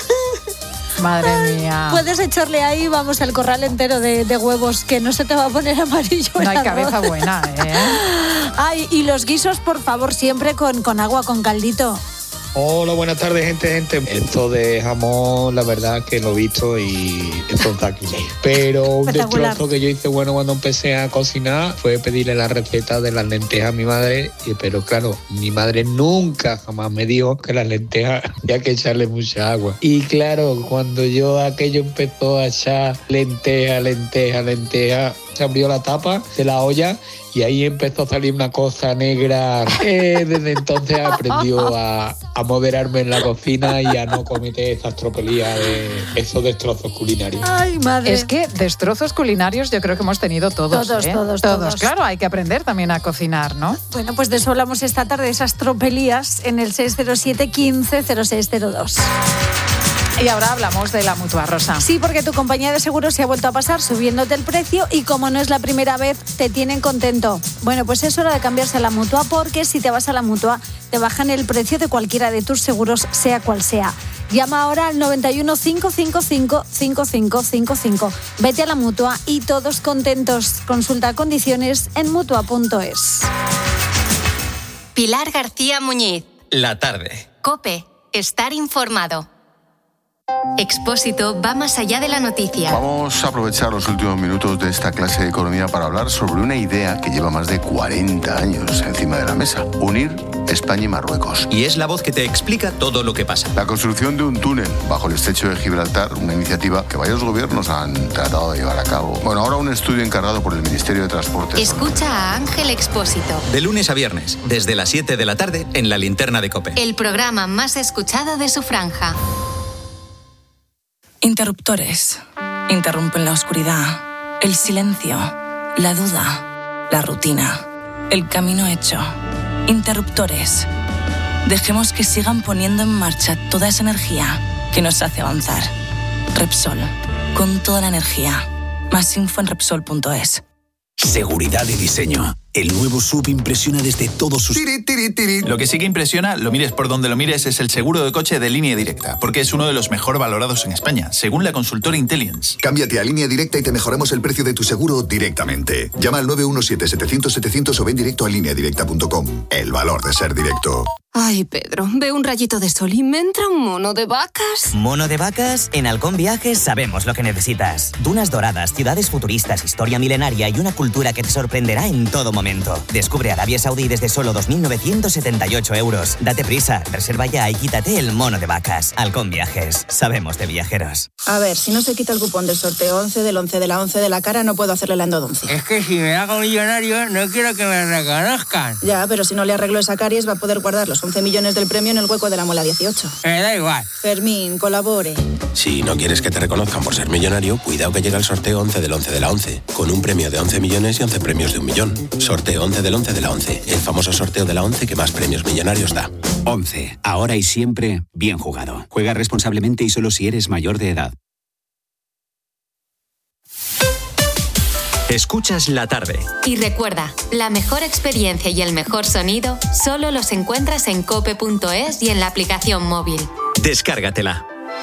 Madre mía. Puedes echarle ahí, vamos, el corral entero de, de huevos, que no se te va a poner amarillo. No hay cabeza buena, ¿eh? Ay, y los guisos, por favor, siempre con, con agua, con caldito. Hola, buenas tardes, gente, gente. Esto de jamón, la verdad que lo he visto y esto está aquí. Pero un destrozo que yo hice bueno cuando empecé a cocinar fue pedirle la receta de las lentejas a mi madre. Pero claro, mi madre nunca jamás me dijo que las lentejas había que echarle mucha agua. Y claro, cuando yo aquello empezó a echar lenteja, lenteja, lenteja, se abrió la tapa de la olla y ahí empezó a salir una cosa negra. Eh, desde entonces aprendió a, a moderarme en la cocina y a no cometer esas tropelías de esos destrozos culinarios. Ay, madre. Es que destrozos culinarios yo creo que hemos tenido todos. Todos, ¿eh? todos, todos. todos. Claro, hay que aprender también a cocinar, ¿no? Bueno, pues de eso hablamos esta tarde, esas tropelías en el seis cero siete, quince, cero seis cero dos. Y ahora hablamos de la Mutua, Rosa. Sí, porque tu compañía de seguros se ha vuelto a pasar subiéndote el precio y como no es la primera vez, te tienen contento. Bueno, pues es hora de cambiarse a la Mutua porque si te vas a la Mutua, te bajan el precio de cualquiera de tus seguros, sea cual sea. Llama ahora al noventa y uno, cinco cinco cinco, cinco cinco cinco cinco. Vete a la Mutua y todos contentos. Consulta condiciones en mutua punto es. Pilar García Muñiz. La tarde. COPE. Estar informado. Expósito va más allá de la noticia. Vamos a aprovechar los últimos minutos de esta clase de economía para hablar sobre una idea que lleva más de cuarenta años encima de la mesa: unir España y Marruecos. Y es la voz que te explica todo lo que pasa. La construcción de un túnel bajo el estrecho de Gibraltar, una iniciativa que varios gobiernos han tratado de llevar a cabo. Bueno, ahora un estudio encargado por el Ministerio de Transportes. Escucha a Ángel Expósito. De lunes a viernes, desde las siete de la tarde, en la linterna de COPE. El programa más escuchado de su franja. Interruptores. Interrumpen la oscuridad, el silencio, la duda, la rutina, el camino hecho. Interruptores. Dejemos que sigan poniendo en marcha toda esa energía que nos hace avanzar. Repsol. Con toda la energía. Más info en Repsol punto es. Seguridad y diseño. El nuevo S U V impresiona desde todos sus... Tiri, tiri, tiri. Lo que sí que impresiona, lo mires por donde lo mires, es el seguro de coche de Línea Directa, porque es uno de los mejor valorados en España, según la consultora Intelligence. Cámbiate a Línea Directa y te mejoramos el precio de tu seguro directamente. Llama al nueve uno siete, setecientos, setecientos o ven directo a línea directa punto com. El valor de ser directo. Ay, Pedro, veo un rayito de sol y me entra un mono de vacas. ¿Mono de vacas? En Halcón Viajes sabemos lo que necesitas. Dunas doradas, ciudades futuristas, historia milenaria y una cultura que te sorprenderá en todo momento. Descubre Arabia Saudí desde solo dos mil novecientos setenta y ocho euros. Date prisa, reserva ya y quítate el mono de vacas. Halcón Viajes, sabemos de viajeros. A ver, si no se quita el cupón del sorteo once, del once, de la once de la cara, no puedo hacerle la endodoncia. Es que si me hago millonario, no quiero que me reconozcan. Ya, pero si no le arreglo esa caries, va a poder guardar los once millones del premio en el hueco de la muela dieciocho. Me da igual. Fermín, colabore. Si no quieres que te reconozcan por ser millonario, cuidado que llega el sorteo once del once de la once, con un premio de once millones y once premios de un millón. Sorteo once del once de la once, el famoso sorteo de la once que más premios millonarios da. once. Ahora y siempre, bien jugado. Juega responsablemente y solo si eres mayor de edad. Escuchas la tarde. Y recuerda, la mejor experiencia y el mejor sonido solo los encuentras en cope punto es y en la aplicación móvil. Descárgatela.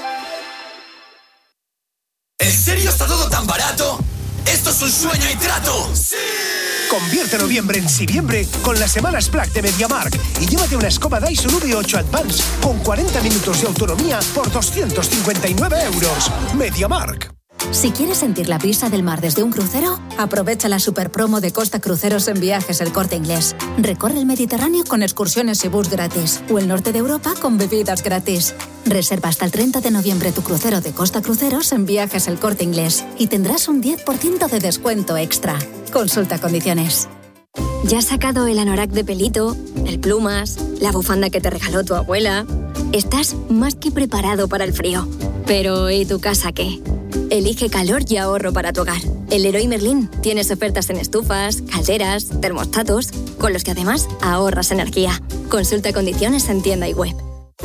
¿En serio está todo tan barato? ¡Esto es un sueño y trato! ¡Sí! Convierte noviembre en siviembre con las semanas Black de MediaMarkt y llévate una escoba Dyson V ocho Advance con cuarenta minutos de autonomía por doscientos cincuenta y nueve euros. MediaMarkt. Si quieres sentir la brisa del mar desde un crucero, aprovecha la super promo de Costa Cruceros en Viajes El Corte Inglés. Recorre el Mediterráneo con excursiones y bus gratis, o el norte de Europa con bebidas gratis. Reserva hasta el treinta de noviembre tu crucero de Costa Cruceros en Viajes El Corte Inglés y tendrás un diez por ciento de descuento extra. Consulta condiciones. ¿Ya has sacado el anorak de pelito, el plumas, la bufanda que te regaló tu abuela? Estás más que preparado para el frío. Pero ¿y tu casa qué? Elige calor y ahorro para tu hogar. El Leroy Merlin tienes ofertas en estufas, calderas, termostatos, con los que además ahorras energía. Consulta condiciones en tienda y web.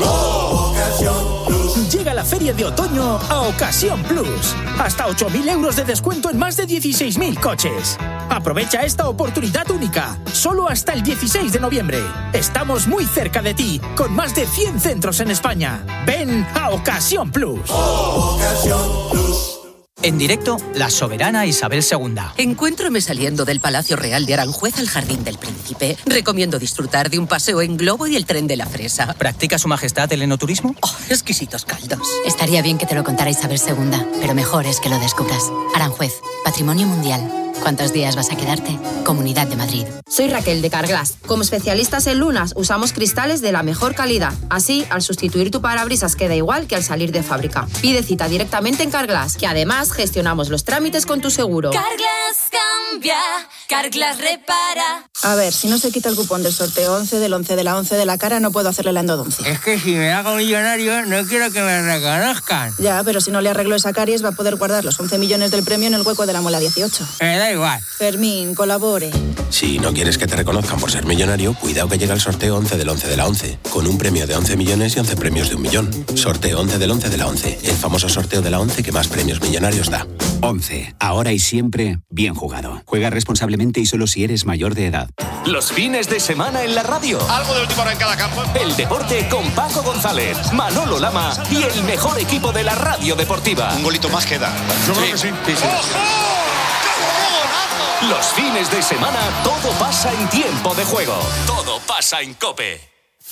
Llega la feria de otoño a Ocasión Plus. Hasta ocho mil euros de descuento en más de dieciséis mil coches. Aprovecha esta oportunidad única. Solo hasta el dieciséis de noviembre. Estamos muy cerca de ti, con más de cien centros en España. Ven a Ocasión Plus. Ocasión Plus. En directo, la soberana Isabel segunda. Encuéntrame saliendo del Palacio Real de Aranjuez al Jardín del Príncipe. Recomiendo disfrutar de un paseo en globo y el tren de la fresa. ¿Practica su majestad el enoturismo? Oh, exquisitos caldos. Estaría bien que te lo contara Isabel segunda, pero mejor es que lo descubras. Aranjuez, Patrimonio Mundial. ¿Cuántos días vas a quedarte? Comunidad de Madrid. Soy Raquel de Carglass. Como especialistas en lunas, usamos cristales de la mejor calidad. Así, al sustituir tu parabrisas queda igual que al salir de fábrica. Pide cita directamente en Carglass, que además gestionamos los trámites con tu seguro. Carglass cambia, Carglass repara. A ver, si no se quita el cupón del sorteo once, del once, de la once de la cara, no puedo hacerle la endodoncia. Es que si me hago millonario, no quiero que me reconozcan. Ya, pero si no le arreglo esa caries, va a poder guardar los once millones del premio en el hueco de la muela dieciocho. Me da igual. Fermín, colabore. Si no quieres que te reconozcan por ser millonario, cuidado que llega el sorteo once del once de la once, con un premio de once millones y once premios de un millón. Sorteo once del once de la once, el famoso sorteo de la once que más premios millonarios da. once. Ahora y siempre, bien jugado. Juega responsablemente y solo si eres mayor de edad. Los fines de semana en la radio. Algo de última hora en cada campo. El deporte con Paco González, Manolo Lama y el mejor equipo de la radio deportiva. Un golito más queda. Yo creo que sí. sí, sí. ¡Ojo! Los fines de semana todo pasa en tiempo de juego. Todo pasa en COPE.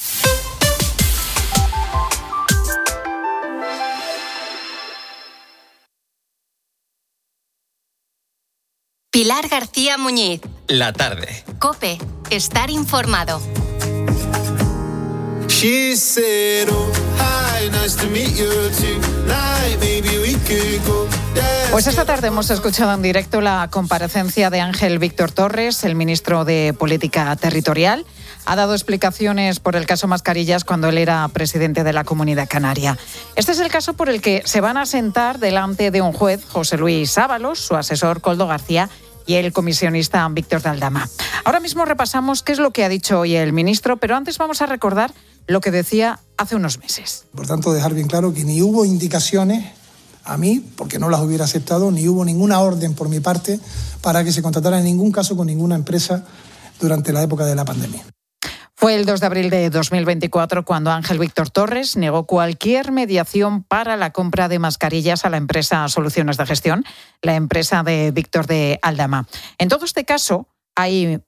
Pilar García Muñiz. La tarde. COPE. Estar informado. She said, oh, hi, nice to meet you tonight, maybe we could go. Pues esta tarde hemos escuchado en directo la comparecencia de Ángel Víctor Torres, el ministro de Política Territorial. Ha dado explicaciones por el caso Mascarillas cuando él era presidente de la Comunidad Canaria. Este es el caso por el que se van a sentar delante de un juez, José Luis Ábalos, su asesor Koldo García y el comisionista Víctor de Aldama. Ahora mismo repasamos qué es lo que ha dicho hoy el ministro, pero antes vamos a recordar lo que decía hace unos meses. Por tanto, dejar bien claro que ni hubo indicaciones a mí, porque no las hubiera aceptado, ni hubo ninguna orden por mi parte para que se contratara en ningún caso con ninguna empresa durante la época de la pandemia. Fue el dos de abril de dos mil veinticuatro cuando Ángel Víctor Torres negó cualquier mediación para la compra de mascarillas a la empresa Soluciones de Gestión, la empresa de Víctor de Aldama. En todo este caso hay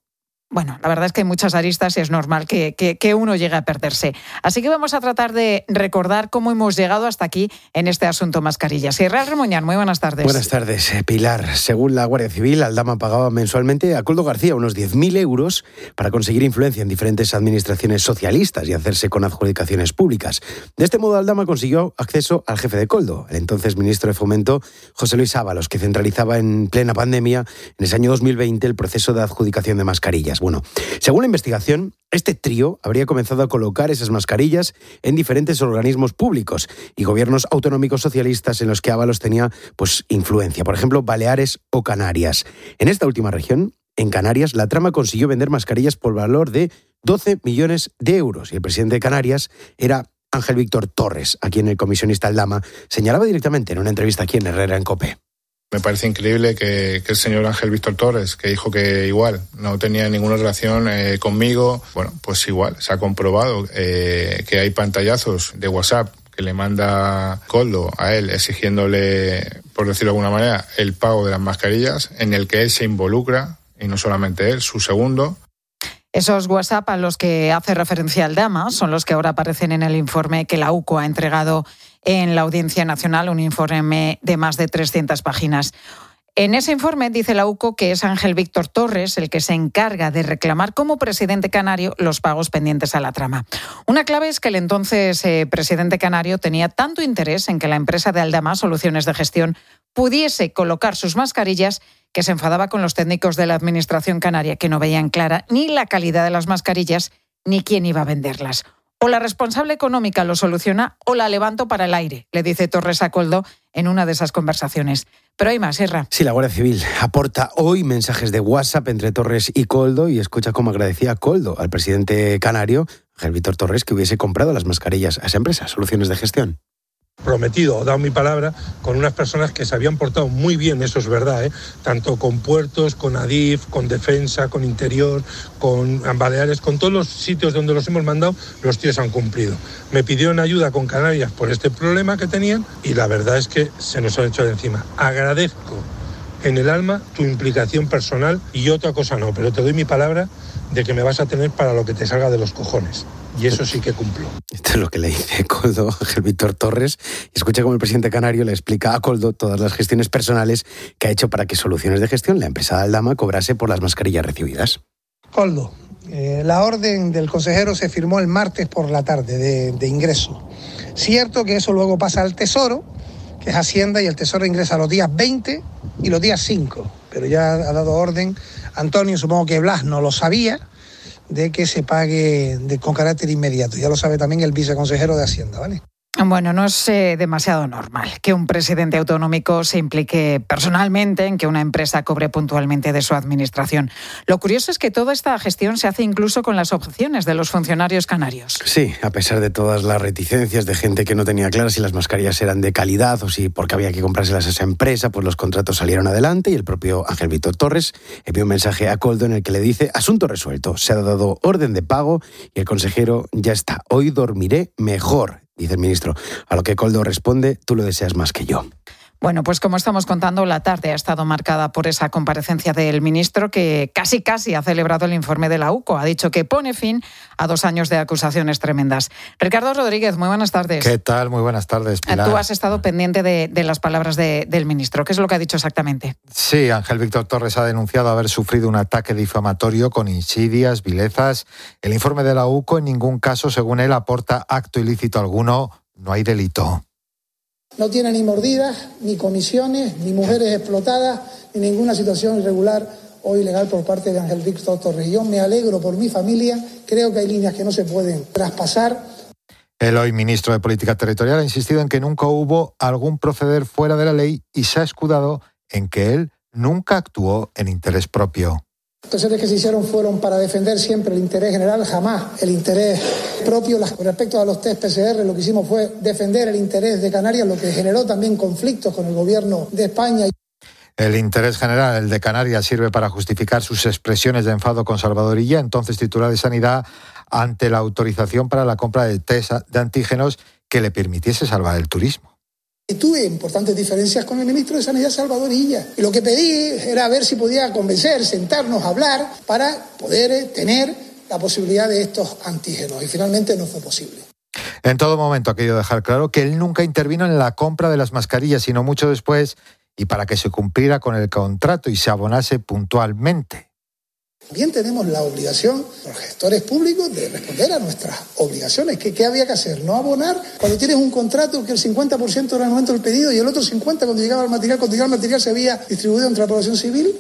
Bueno, la verdad es que hay muchas aristas y es normal que, que, que uno llegue a perderse. Así que vamos a tratar de recordar cómo hemos llegado hasta aquí en este asunto mascarillas. Israel Remoñán, muy buenas tardes. Buenas tardes, Pilar. Según la Guardia Civil, Aldama pagaba mensualmente a Koldo García unos diez mil euros para conseguir influencia en diferentes administraciones socialistas y hacerse con adjudicaciones públicas. De este modo, Aldama consiguió acceso al jefe de Koldo, el entonces ministro de Fomento, José Luis Ábalos, que centralizaba en plena pandemia, en ese año dos mil veinte, el proceso de adjudicación de mascarillas. Bueno, según la investigación, este trío habría comenzado a colocar esas mascarillas en diferentes organismos públicos y gobiernos autonómicos socialistas en los que Ábalos tenía pues, influencia, por ejemplo, Baleares o Canarias. En esta última región, en Canarias, la trama consiguió vender mascarillas por valor de doce millones de euros y el presidente de Canarias era Ángel Víctor Torres, a quien el comisionista Aldama señalaba directamente en una entrevista aquí en Herrera en COPE. Me parece increíble que, que el señor Ángel Víctor Torres, que dijo que igual no tenía ninguna relación eh, conmigo, bueno, pues igual se ha comprobado eh, que hay pantallazos de WhatsApp que le manda Koldo a él exigiéndole, por decirlo de alguna manera, el pago de las mascarillas, en el que él se involucra, y no solamente él, su segundo. Esos WhatsApp a los que hace referencia Aldama son los que ahora aparecen en el informe que la U C O ha entregado en la Audiencia Nacional, un informe de más de trescientas páginas. En ese informe dice la U C O que es Ángel Víctor Torres el que se encarga de reclamar como presidente canario los pagos pendientes a la trama. Una clave es que el entonces eh, presidente canario tenía tanto interés en que la empresa de Aldama, Soluciones de Gestión, pudiese colocar sus mascarillas que se enfadaba con los técnicos de la Administración canaria que no veían clara ni la calidad de las mascarillas ni quién iba a venderlas. O la responsable económica lo soluciona o la levanto para el aire, le dice Torres a Koldo en una de esas conversaciones. Pero hay más, Serra. Sí, la Guardia Civil aporta hoy mensajes de WhatsApp entre Torres y Koldo y escucha cómo agradecía a Koldo al presidente canario, Ángel Víctor Torres, que hubiese comprado las mascarillas a esa empresa, Soluciones de Gestión. Prometido o dado mi palabra con unas personas que se habían portado muy bien, eso es verdad, ¿eh? Tanto con Puertos, con Adif, con Defensa, con Interior, con Baleares, con todos los sitios donde los hemos mandado, los tíos han cumplido. Me pidieron ayuda con Canarias por este problema que tenían y la verdad es que se nos han hecho de encima. Agradezco en el alma tu implicación personal y otra cosa no, pero te doy mi palabra de que me vas a tener para lo que te salga de los cojones. Y eso sí que cumplo. Esto es lo que le dice Koldo a Ángel Víctor Torres. Y escucha cómo el presidente canario le explica a Koldo todas las gestiones personales que ha hecho para que Soluciones de Gestión, la empresa de Aldama, cobrase por las mascarillas recibidas. Koldo, eh, la orden del consejero se firmó el martes por la tarde de, de ingreso. Cierto que eso luego pasa al Tesoro, que es Hacienda, y el Tesoro ingresa los días veinte y los días cinco. Pero ya ha dado orden Antonio, supongo que Blas no lo sabía, de que se pague de, con carácter inmediato. Ya lo sabe también el viceconsejero de Hacienda, ¿vale? Bueno, no es eh, demasiado normal que un presidente autonómico se implique personalmente en que una empresa cobre puntualmente de su administración. Lo curioso es que toda esta gestión se hace incluso con las objeciones de los funcionarios canarios. Sí, a pesar de todas las reticencias de gente que no tenía claro si las mascarillas eran de calidad o si porque había que comprárselas a esa empresa, pues los contratos salieron adelante y el propio Ángel Víctor Torres envió un mensaje a Koldo en el que le dice: asunto resuelto, se ha dado orden de pago y el consejero ya está. Hoy dormiré mejor, dice el ministro, a lo que Koldo responde: tú lo deseas más que yo. Bueno, pues como estamos contando, la tarde ha estado marcada por esa comparecencia del ministro que casi casi ha celebrado el informe de la U C O. Ha dicho que pone fin a dos años de acusaciones tremendas. Ricardo Rodríguez, muy buenas tardes. ¿Qué tal? Muy buenas tardes, Pilar. Tú has estado pendiente de, de las palabras de, del ministro. ¿Qué es lo que ha dicho exactamente? Sí, Ángel Víctor Torres ha denunciado haber sufrido un ataque difamatorio con insidias, vilezas. El informe de la U C O en ningún caso, según él, aporta acto ilícito alguno. No hay delito. No tiene ni mordidas, ni comisiones, ni mujeres explotadas, ni ninguna situación irregular o ilegal por parte de Ángel Víctor Torres. Yo me alegro por mi familia, creo que hay líneas que no se pueden traspasar. El hoy ministro de Política Territorial ha insistido en que nunca hubo algún proceder fuera de la ley y se ha escudado en que él nunca actuó en interés propio. Los procederes que se hicieron fueron para defender siempre el interés general, jamás el interés propio. Respecto a los test P C R, lo que hicimos fue defender el interés de Canarias, lo que generó también conflictos con el gobierno de España. El interés general, el de Canarias, sirve para justificar sus expresiones de enfado con Salvador Illa, entonces titular de Sanidad, ante la autorización para la compra de test de antígenos que le permitiese salvar el turismo. Y tuve importantes diferencias con el ministro de Sanidad, Salvador Illa. Y lo que pedí era ver si podía convencer, sentarnos, hablar, para poder tener la posibilidad de estos antígenos. Y finalmente no fue posible. En todo momento ha querido dejar claro que él nunca intervino en la compra de las mascarillas, sino mucho después, y para que se cumpliera con el contrato y se abonase puntualmente. También tenemos la obligación, los gestores públicos, de responder a nuestras obligaciones. ¿Qué, qué había que hacer? No abonar cuando tienes un contrato que el cincuenta por ciento era el momento del pedido y el otro cincuenta por ciento cuando llegaba el material, cuando llegaba el material se había distribuido entre la población civil.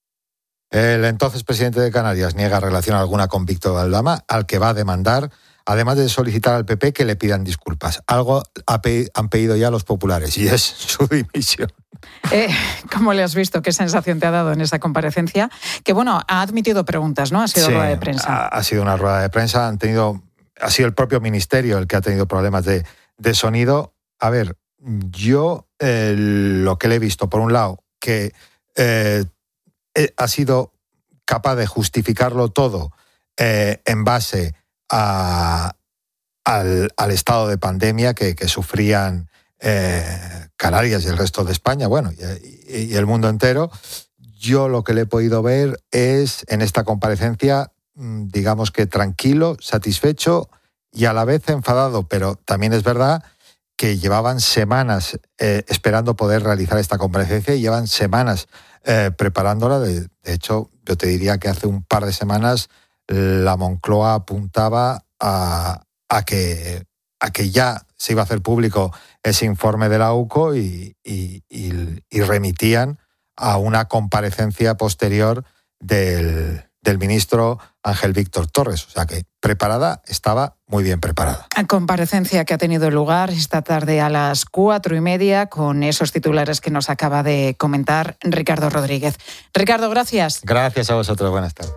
El entonces presidente de Canarias niega relación alguna con Víctor Aldama, al que va a demandar, además de solicitar al P P que le pidan disculpas. Algo han pedido ya los populares y es su dimisión. Eh, ¿Cómo le has visto? ¿Qué sensación te ha dado en esa comparecencia? Que bueno, ha admitido preguntas, ¿no? Ha sido sí, rueda de prensa. Ha, ha sido una rueda de prensa. Han tenido, ha sido el propio ministerio el que ha tenido problemas de, de sonido. A ver, yo eh, lo que le he visto, por un lado, que eh, ha sido capaz de justificarlo todo eh, en base a, al, al estado de pandemia que, que sufrían eh, Canarias y el resto de España, bueno, y, y el mundo entero. Yo lo que le he podido ver es, en esta comparecencia, digamos que tranquilo, satisfecho y a la vez enfadado, pero también es verdad que llevaban semanas eh, esperando poder realizar esta comparecencia y llevan semanas eh, preparándola. De, de hecho, yo te diría que hace un par de semanas la Moncloa apuntaba a, a, que, a que ya se iba a hacer público ese informe de la U C O y, y, y, y remitían a una comparecencia posterior del, del ministro Ángel Víctor Torres. O sea que preparada, estaba muy bien preparada. Comparecencia que ha tenido lugar esta tarde a las cuatro y media con esos titulares que nos acaba de comentar Ricardo Rodríguez. Ricardo, gracias. Gracias a vosotros. Buenas tardes.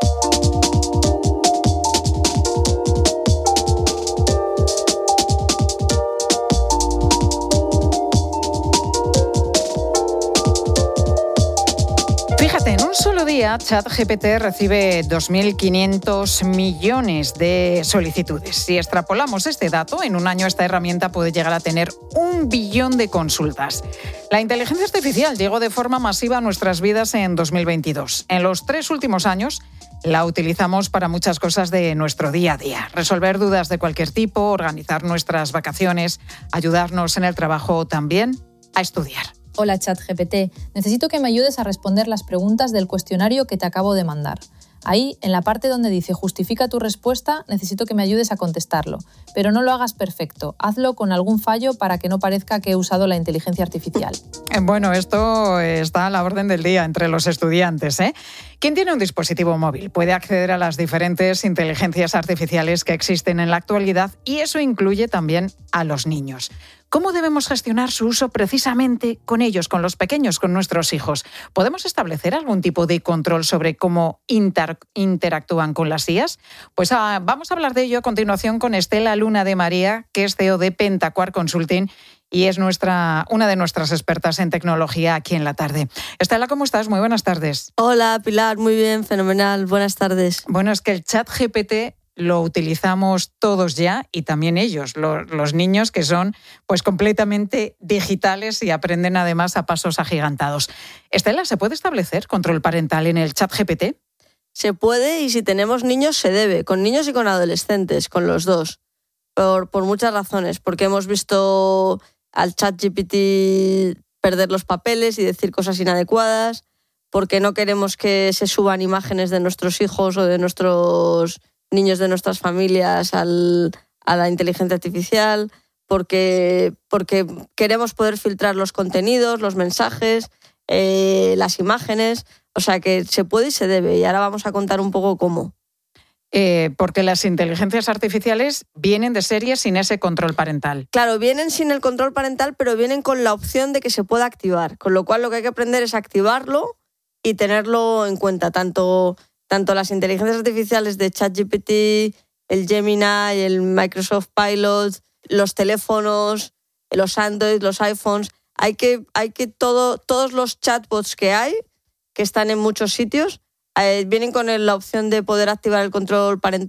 Fíjate, en un solo día ChatGPT recibe dos mil quinientos millones de solicitudes. Si extrapolamos este dato, en un año esta herramienta puede llegar a tener un billón de consultas. La inteligencia artificial llegó de forma masiva a nuestras vidas en dos mil veintidós. En los tres últimos años la utilizamos para muchas cosas de nuestro día a día. Resolver dudas de cualquier tipo, organizar nuestras vacaciones, ayudarnos en el trabajo o también a estudiar. Hola ChatGPT, necesito que me ayudes a responder las preguntas del cuestionario que te acabo de mandar. Ahí, en la parte donde dice justifica tu respuesta, necesito que me ayudes a contestarlo. Pero no lo hagas perfecto, hazlo con algún fallo para que no parezca que he usado la inteligencia artificial. Bueno, esto está a la orden del día entre los estudiantes, ¿eh? ¿Quién tiene un dispositivo móvil? Puede acceder a las diferentes inteligencias artificiales que existen en la actualidad y eso incluye también a los niños. ¿Cómo debemos gestionar su uso precisamente con ellos, con los pequeños, con nuestros hijos? ¿Podemos establecer algún tipo de control sobre cómo inter- interactúan con las I As? Pues ah, vamos a hablar de ello a continuación con Estela Luna de María, que es C E O de Pentacuar Consulting y es nuestra, una de nuestras expertas en tecnología aquí en La Tarde. Estela, ¿cómo estás? Muy buenas tardes. Hola, Pilar, muy bien, fenomenal. Buenas tardes. Bueno, es que el ChatGPT lo utilizamos todos ya y también ellos, los, los niños que son pues completamente digitales y aprenden además a pasos agigantados. Estela, ¿se puede establecer control parental en el ChatGPT? Se puede y si tenemos niños se debe, con niños y con adolescentes, con los dos, por, por muchas razones, porque hemos visto al ChatGPT perder los papeles y decir cosas inadecuadas, porque no queremos que se suban imágenes de nuestros hijos o de nuestros niños de nuestras familias al, a la inteligencia artificial, porque, porque queremos poder filtrar los contenidos, los mensajes, eh, las imágenes, o sea que se puede y se debe, y ahora vamos a contar un poco cómo. Eh, porque las inteligencias artificiales vienen de serie sin ese control parental. Claro, vienen sin el control parental, pero vienen con la opción de que se pueda activar, con lo cual lo que hay que aprender es activarlo y tenerlo en cuenta, tanto... Tanto las inteligencias artificiales de ChatGPT, el Gemini, el Microsoft Pilot, los teléfonos, los Android, los iPhones. Hay que, hay que todo, todos los chatbots que hay, que están en muchos sitios, eh, vienen con la opción de poder activar el control parental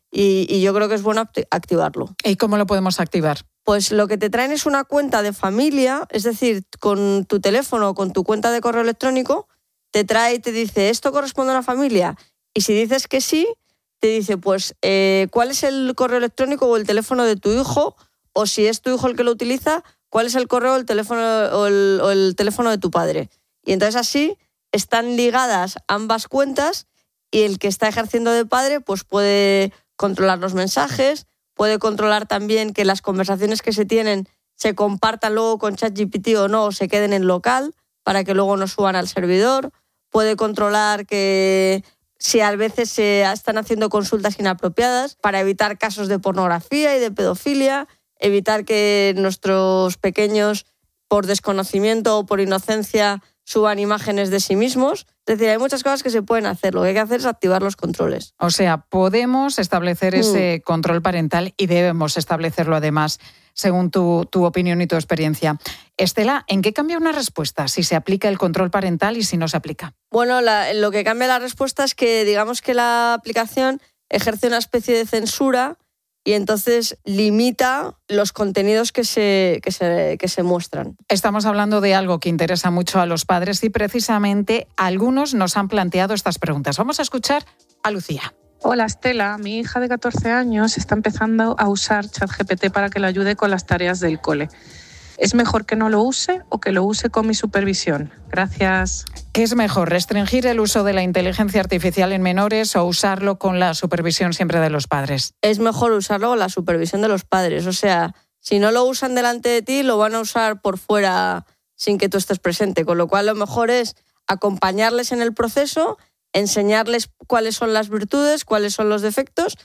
y, y yo creo que es bueno activarlo. ¿Y cómo lo podemos activar? Pues lo que te traen es una cuenta de familia, es decir, con tu teléfono o con tu cuenta de correo electrónico, te trae y te dice, ¿esto corresponde a una familia? Y si dices que sí, te dice, pues, eh, ¿cuál es el correo electrónico o el teléfono de tu hijo? O si es tu hijo el que lo utiliza, ¿cuál es el correo o el teléfono, o el, o el teléfono de tu padre? Y entonces así están ligadas ambas cuentas y el que está ejerciendo de padre pues puede controlar los mensajes, puede controlar también que las conversaciones que se tienen se compartan luego con ChatGPT o no, o se queden en local para que luego no suban al servidor, puede controlar que si a veces se están haciendo consultas inapropiadas para evitar casos de pornografía y de pedofilia, evitar que nuestros pequeños, por desconocimiento o por inocencia, suban imágenes de sí mismos. Es decir, hay muchas cosas que se pueden hacer. Lo que hay que hacer es activar los controles. O sea, podemos establecer mm. ese control parental y debemos establecerlo además, según tu, tu opinión y tu experiencia. Estela, ¿en qué cambia una respuesta si se aplica el control parental y si no se aplica? Bueno, la, lo que cambia la respuesta es que digamos que la aplicación ejerce una especie de censura y entonces limita los contenidos que se, que, se, que se muestran. Estamos hablando de algo que interesa mucho a los padres y precisamente algunos nos han planteado estas preguntas. Vamos a escuchar a Lucía. Hola Estela, mi hija de catorce años está empezando a usar ChatGPT para que le ayude con las tareas del cole. ¿Es mejor que no lo use o que lo use con mi supervisión? Gracias. ¿Qué es mejor, restringir el uso de la inteligencia artificial en menores o usarlo con la supervisión siempre de los padres? Es mejor usarlo con la supervisión de los padres. O sea, si no lo usan delante de ti, lo van a usar por fuera sin que tú estés presente. Con lo cual, lo mejor es acompañarles en el proceso, enseñarles cuáles son las virtudes, cuáles son los defectos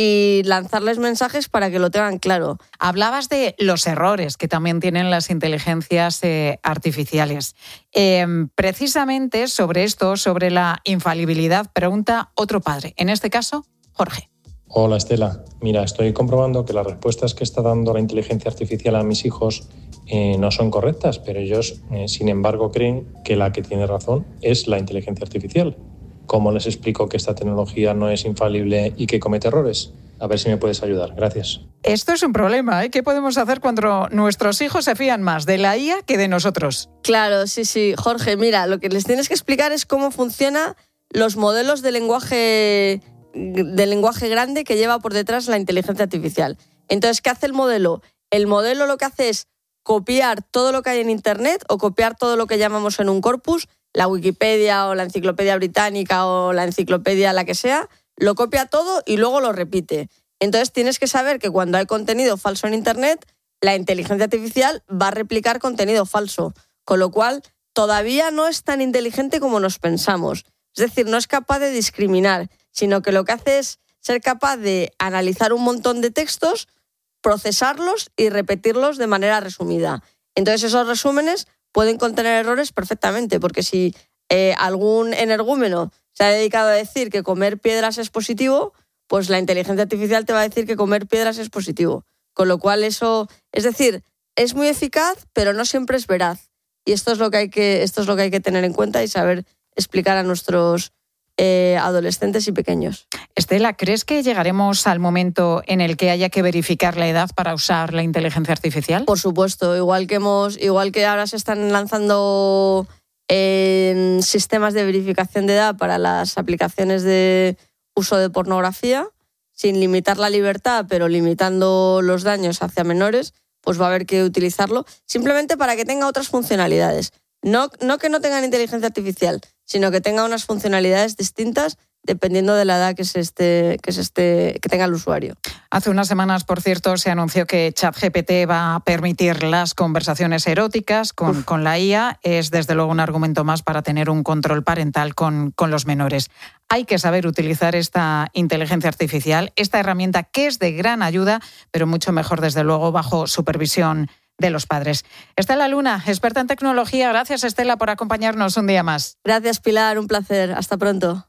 y lanzarles mensajes para que lo tengan claro. Hablabas de los errores que también tienen las inteligencias eh, artificiales. Eh, precisamente sobre esto, sobre la infalibilidad, pregunta otro padre, en este caso, Jorge. Hola Estela, mira, estoy comprobando que las respuestas que está dando la inteligencia artificial a mis hijos eh, no son correctas, pero ellos, eh, sin embargo, creen que la que tiene razón es la inteligencia artificial. ¿Cómo les explico que esta tecnología no es infalible y que comete errores? A ver si me puedes ayudar. Gracias. Esto es un problema, ¿eh? ¿Qué podemos hacer cuando nuestros hijos se fían más de la I A que de nosotros? Claro, sí, sí. Jorge, mira, lo que les tienes que explicar es cómo funcionan los modelos de lenguaje, de lenguaje grande que lleva por detrás la inteligencia artificial. Entonces, ¿qué hace el modelo? El modelo lo que hace es copiar todo lo que hay en Internet o copiar todo lo que llamamos en un corpus, la Wikipedia o la Enciclopedia Británica o la enciclopedia la que sea, lo copia todo y luego lo repite. Entonces tienes que saber que cuando hay contenido falso en Internet, la inteligencia artificial va a replicar contenido falso, con lo cual todavía no es tan inteligente como nos pensamos. Es decir, no es capaz de discriminar, sino que lo que hace es ser capaz de analizar un montón de textos, procesarlos y repetirlos de manera resumida. Entonces esos resúmenes pueden contener errores perfectamente, porque si eh, algún energúmeno se ha dedicado a decir que comer piedras es positivo, pues la inteligencia artificial te va a decir que comer piedras es positivo. Con lo cual eso, es decir, es muy eficaz, pero no siempre es veraz. Y esto es lo que hay que, esto es lo que hay que tener en cuenta y saber explicar a nuestros eh, adolescentes y pequeños. Estela, ¿crees que llegaremos al momento en el que haya que verificar la edad para usar la inteligencia artificial? Por supuesto, igual que hemos, igual que ahora se están lanzando eh, sistemas de verificación de edad para las aplicaciones de uso de pornografía, sin limitar la libertad, pero limitando los daños hacia menores, pues va a haber que utilizarlo simplemente para que tenga otras funcionalidades. No, no que no tengan inteligencia artificial, sino que tenga unas funcionalidades distintas dependiendo de la edad que, se esté, que, se esté, que tenga el usuario. Hace unas semanas, por cierto, se anunció que ChatGPT va a permitir las conversaciones eróticas con, con la I A. Es, desde luego, un argumento más para tener un control parental con, con los menores. Hay que saber utilizar esta inteligencia artificial, esta herramienta que es de gran ayuda, pero mucho mejor, desde luego, bajo supervisión de los padres. Estela Luna, experta en tecnología. Gracias, Estela, por acompañarnos un día más. Gracias, Pilar. Un placer. Hasta pronto.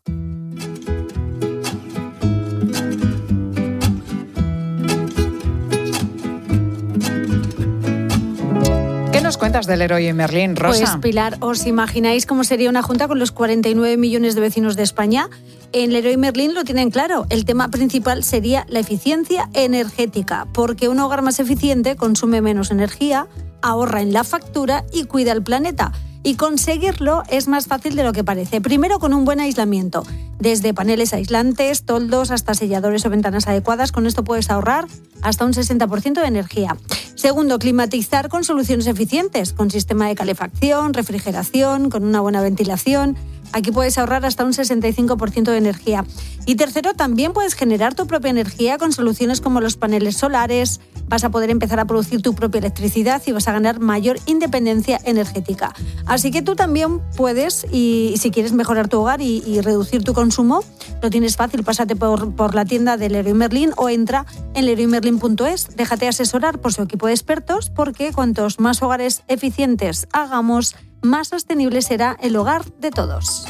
¿Qué nos cuentas del Leroy Merlin, Rosa? Pues Pilar, ¿os imagináis cómo sería una junta con los cuarenta y nueve millones de vecinos de España? En Leroy Merlin lo tienen claro. El tema principal sería la eficiencia energética, porque un hogar más eficiente consume menos energía, ahorra en la factura y cuida el planeta. Y conseguirlo es más fácil de lo que parece. Primero, con un buen aislamiento. Desde paneles aislantes, toldos, hasta selladores o ventanas adecuadas. Con esto puedes ahorrar hasta un sesenta por ciento de energía. Segundo, climatizar con soluciones eficientes, con sistema de calefacción, refrigeración, con una buena ventilación. Aquí puedes ahorrar hasta un sesenta y cinco por ciento de energía. Y tercero, también puedes generar tu propia energía con soluciones como los paneles solares. Vas a poder empezar a producir tu propia electricidad y vas a ganar mayor independencia energética. Así que tú también puedes, y si quieres mejorar tu hogar y, y reducir tu consumo, lo tienes fácil. Pásate por, por la tienda de Leroy Merlin o entra en leroy merlin punto es. Déjate asesorar por su equipo de expertos, porque cuantos más hogares eficientes hagamos, más sostenible será el hogar de todos.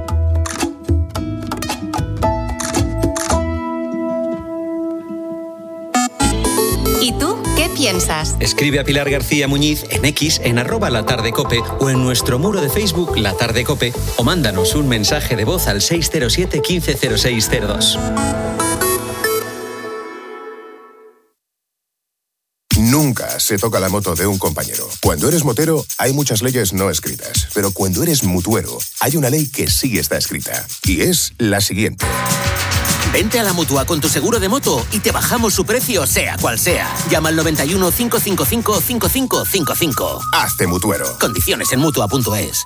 ¿Y tú qué piensas? Escribe a Pilar García Muñiz en X, en arroba La Tarde Cope o en nuestro muro de Facebook La Tarde Cope, o mándanos un mensaje de voz al seis cero siete, uno cinco cero seis cero dos. Nunca se toca la moto de un compañero. Cuando eres motero, hay muchas leyes no escritas. Pero cuando eres mutuero, hay una ley que sí está escrita. Y es la siguiente. Vente a la Mutua con tu seguro de moto y te bajamos su precio, sea cual sea. Llama al noventa y uno, cinco cinco cinco, cinco cinco cinco cinco. Hazte mutuero. Condiciones en mutua punto es.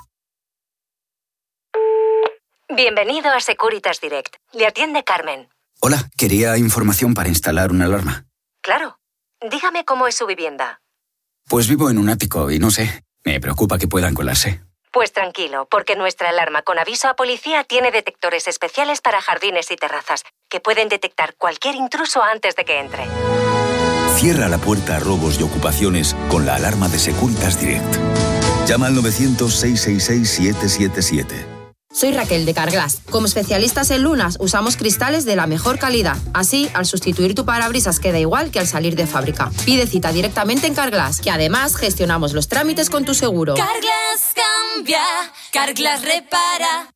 Bienvenido a Securitas Direct. Le atiende Carmen. Hola, quería información para instalar una alarma. Claro. Dígame cómo es su vivienda. Pues vivo en un ático y no sé, me preocupa que puedan colarse. Pues tranquilo, porque nuestra alarma con aviso a policía tiene detectores especiales para jardines y terrazas, que pueden detectar cualquier intruso antes de que entre. Cierra la puerta a robos y ocupaciones con la alarma de Securitas Direct. Llama al novecientos, seiscientos sesenta y seis, siete siete siete. Soy Raquel de Carglass. Como especialistas en lunas, usamos cristales de la mejor calidad. Así, al sustituir tu parabrisas queda igual que al salir de fábrica. Pide cita directamente en Carglass, que además gestionamos los trámites con tu seguro. Carglass cambia, Carglass repara.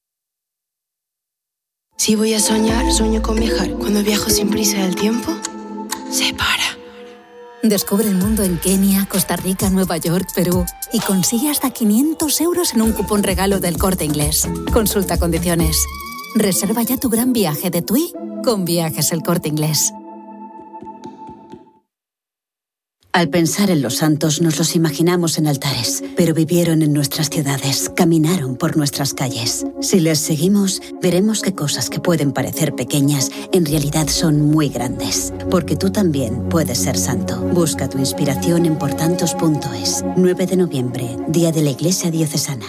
Si voy a soñar, sueño con viajar. Cuando viajo sin prisa del tiempo, se para. Descubre el mundo en Kenia, Costa Rica, Nueva York, Perú y consigue hasta quinientos euros en un cupón regalo del Corte Inglés. Consulta condiciones. Reserva ya tu gran viaje de TUI con Viajes El Corte Inglés. Al pensar en los santos nos los imaginamos en altares, pero vivieron en nuestras ciudades, caminaron por nuestras calles. Si les seguimos, veremos que cosas que pueden parecer pequeñas en realidad son muy grandes. Porque tú también puedes ser santo. Busca tu inspiración en portantos punto es. nueve de noviembre, Día de la Iglesia Diocesana.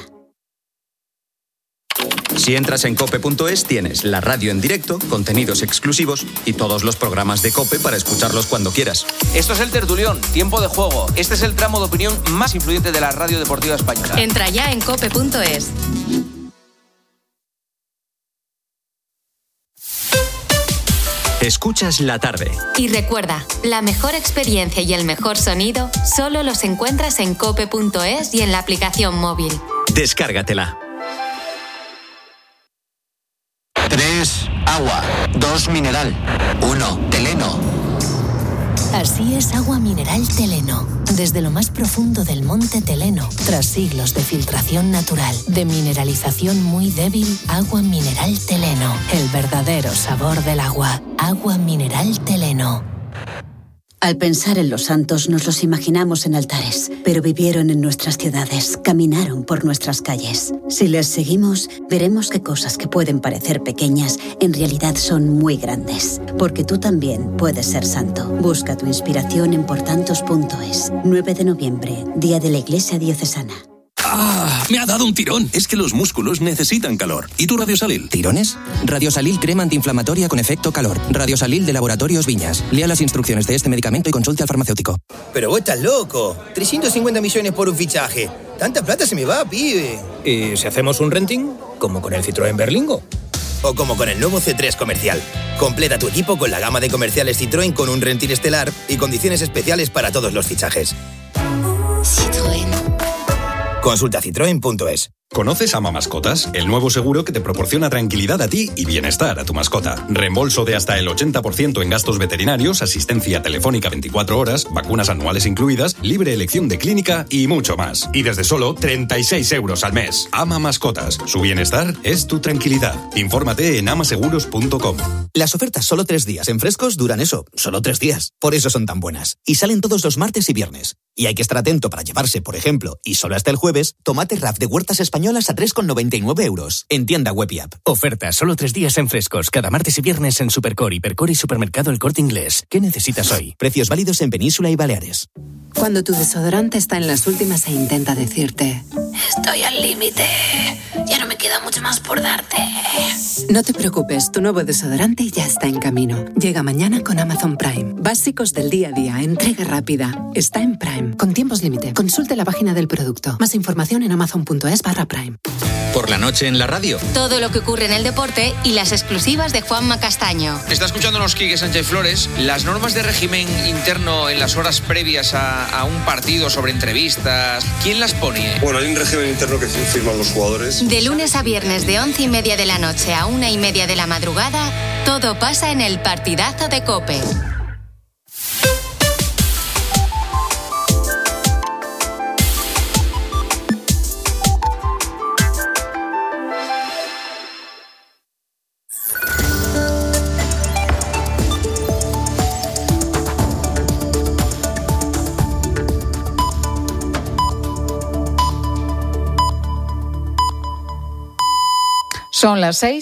Si entras en cope punto es, tienes la radio en directo, contenidos exclusivos y todos los programas de COPE para escucharlos cuando quieras. Esto es El Tertulión, tiempo de juego. Este es el tramo de opinión más influyente de la radio deportiva española. Entra ya en cope punto es. Escuchas La Tarde. Y recuerda, la mejor experiencia y el mejor sonido solo los encuentras en cope punto es y en la aplicación móvil. Descárgatela. tres. Agua. dos. Mineral. uno. Teleno. Así es Agua Mineral Teleno. Desde lo más profundo del monte Teleno, tras siglos de filtración natural, de mineralización muy débil, Agua Mineral Teleno. El verdadero sabor del agua. Agua Mineral Teleno. Al pensar en los santos nos los imaginamos en altares, pero vivieron en nuestras ciudades, caminaron por nuestras calles. Si les seguimos, veremos que cosas que pueden parecer pequeñas en realidad son muy grandes. Porque tú también puedes ser santo. Busca tu inspiración en portantos punto es. nueve de noviembre, Día de la Iglesia Diocesana. ¡Ah! Me ha dado un tirón. Es que los músculos necesitan calor. ¿Y tu Radiosalil? ¿Tirones? Radiosalil crema antiinflamatoria con efecto calor. Radiosalil de Laboratorios Viñas. Lea las instrucciones de este medicamento y consulte al farmacéutico. Pero vos estás loco. trescientos cincuenta millones por un fichaje. Tanta plata se me va, pibe. ¿Y si hacemos un renting? Como con el Citroën Berlingo. O como con el nuevo C tres Comercial. Completa tu equipo con la gama de comerciales Citroën con un renting estelar y condiciones especiales para todos los fichajes. Citroën. Consulta citroen punto es. ¿Conoces Ama Mascotas? El nuevo seguro que te proporciona tranquilidad a ti y bienestar a tu mascota. Reembolso de hasta el ochenta por ciento en gastos veterinarios, asistencia telefónica veinticuatro horas, vacunas anuales incluidas, libre elección de clínica y mucho más. Y desde solo treinta y seis euros al mes. Ama Mascotas. Su bienestar es tu tranquilidad. Infórmate en amaseguros punto com. Las ofertas solo tres días en Frescos duran eso, solo tres días. Por eso son tan buenas. Y salen todos los martes y viernes. Y hay que estar atento para llevarse, por ejemplo, y solo hasta el jueves, tomate R A F de Huertas Españolas a tres con noventa y nueve euros. En tienda web y app. Oferta solo tres días en Frescos, cada martes y viernes en Supercore, Hipercore y Supermercado El Corte Inglés. ¿Qué necesitas hoy? Precios válidos en Península y Baleares. Cuando tu desodorante está en las últimas e intenta decirte: estoy al límite, ya no me queda mucho más por darte. No te preocupes, tu nuevo desodorante ya está en camino. Llega mañana con Amazon Prime. Básicos del día a día, entrega rápida. Está en Prime, con tiempos límite. Consulte la página del producto. Más información en amazon.es barra Prime. Por la noche en la radio. Todo lo que ocurre en el deporte y las exclusivas de Juanma Castaño. Está escuchándonos Quique Sánchez Flores. Las normas de régimen interno en las horas previas a, a un partido sobre entrevistas, ¿quién las pone? Bueno, hay un régimen interno que firman los jugadores. De lunes a viernes de once y media de la noche a una y media de la madrugada, todo pasa en el partidazo de COPE. Son las seis.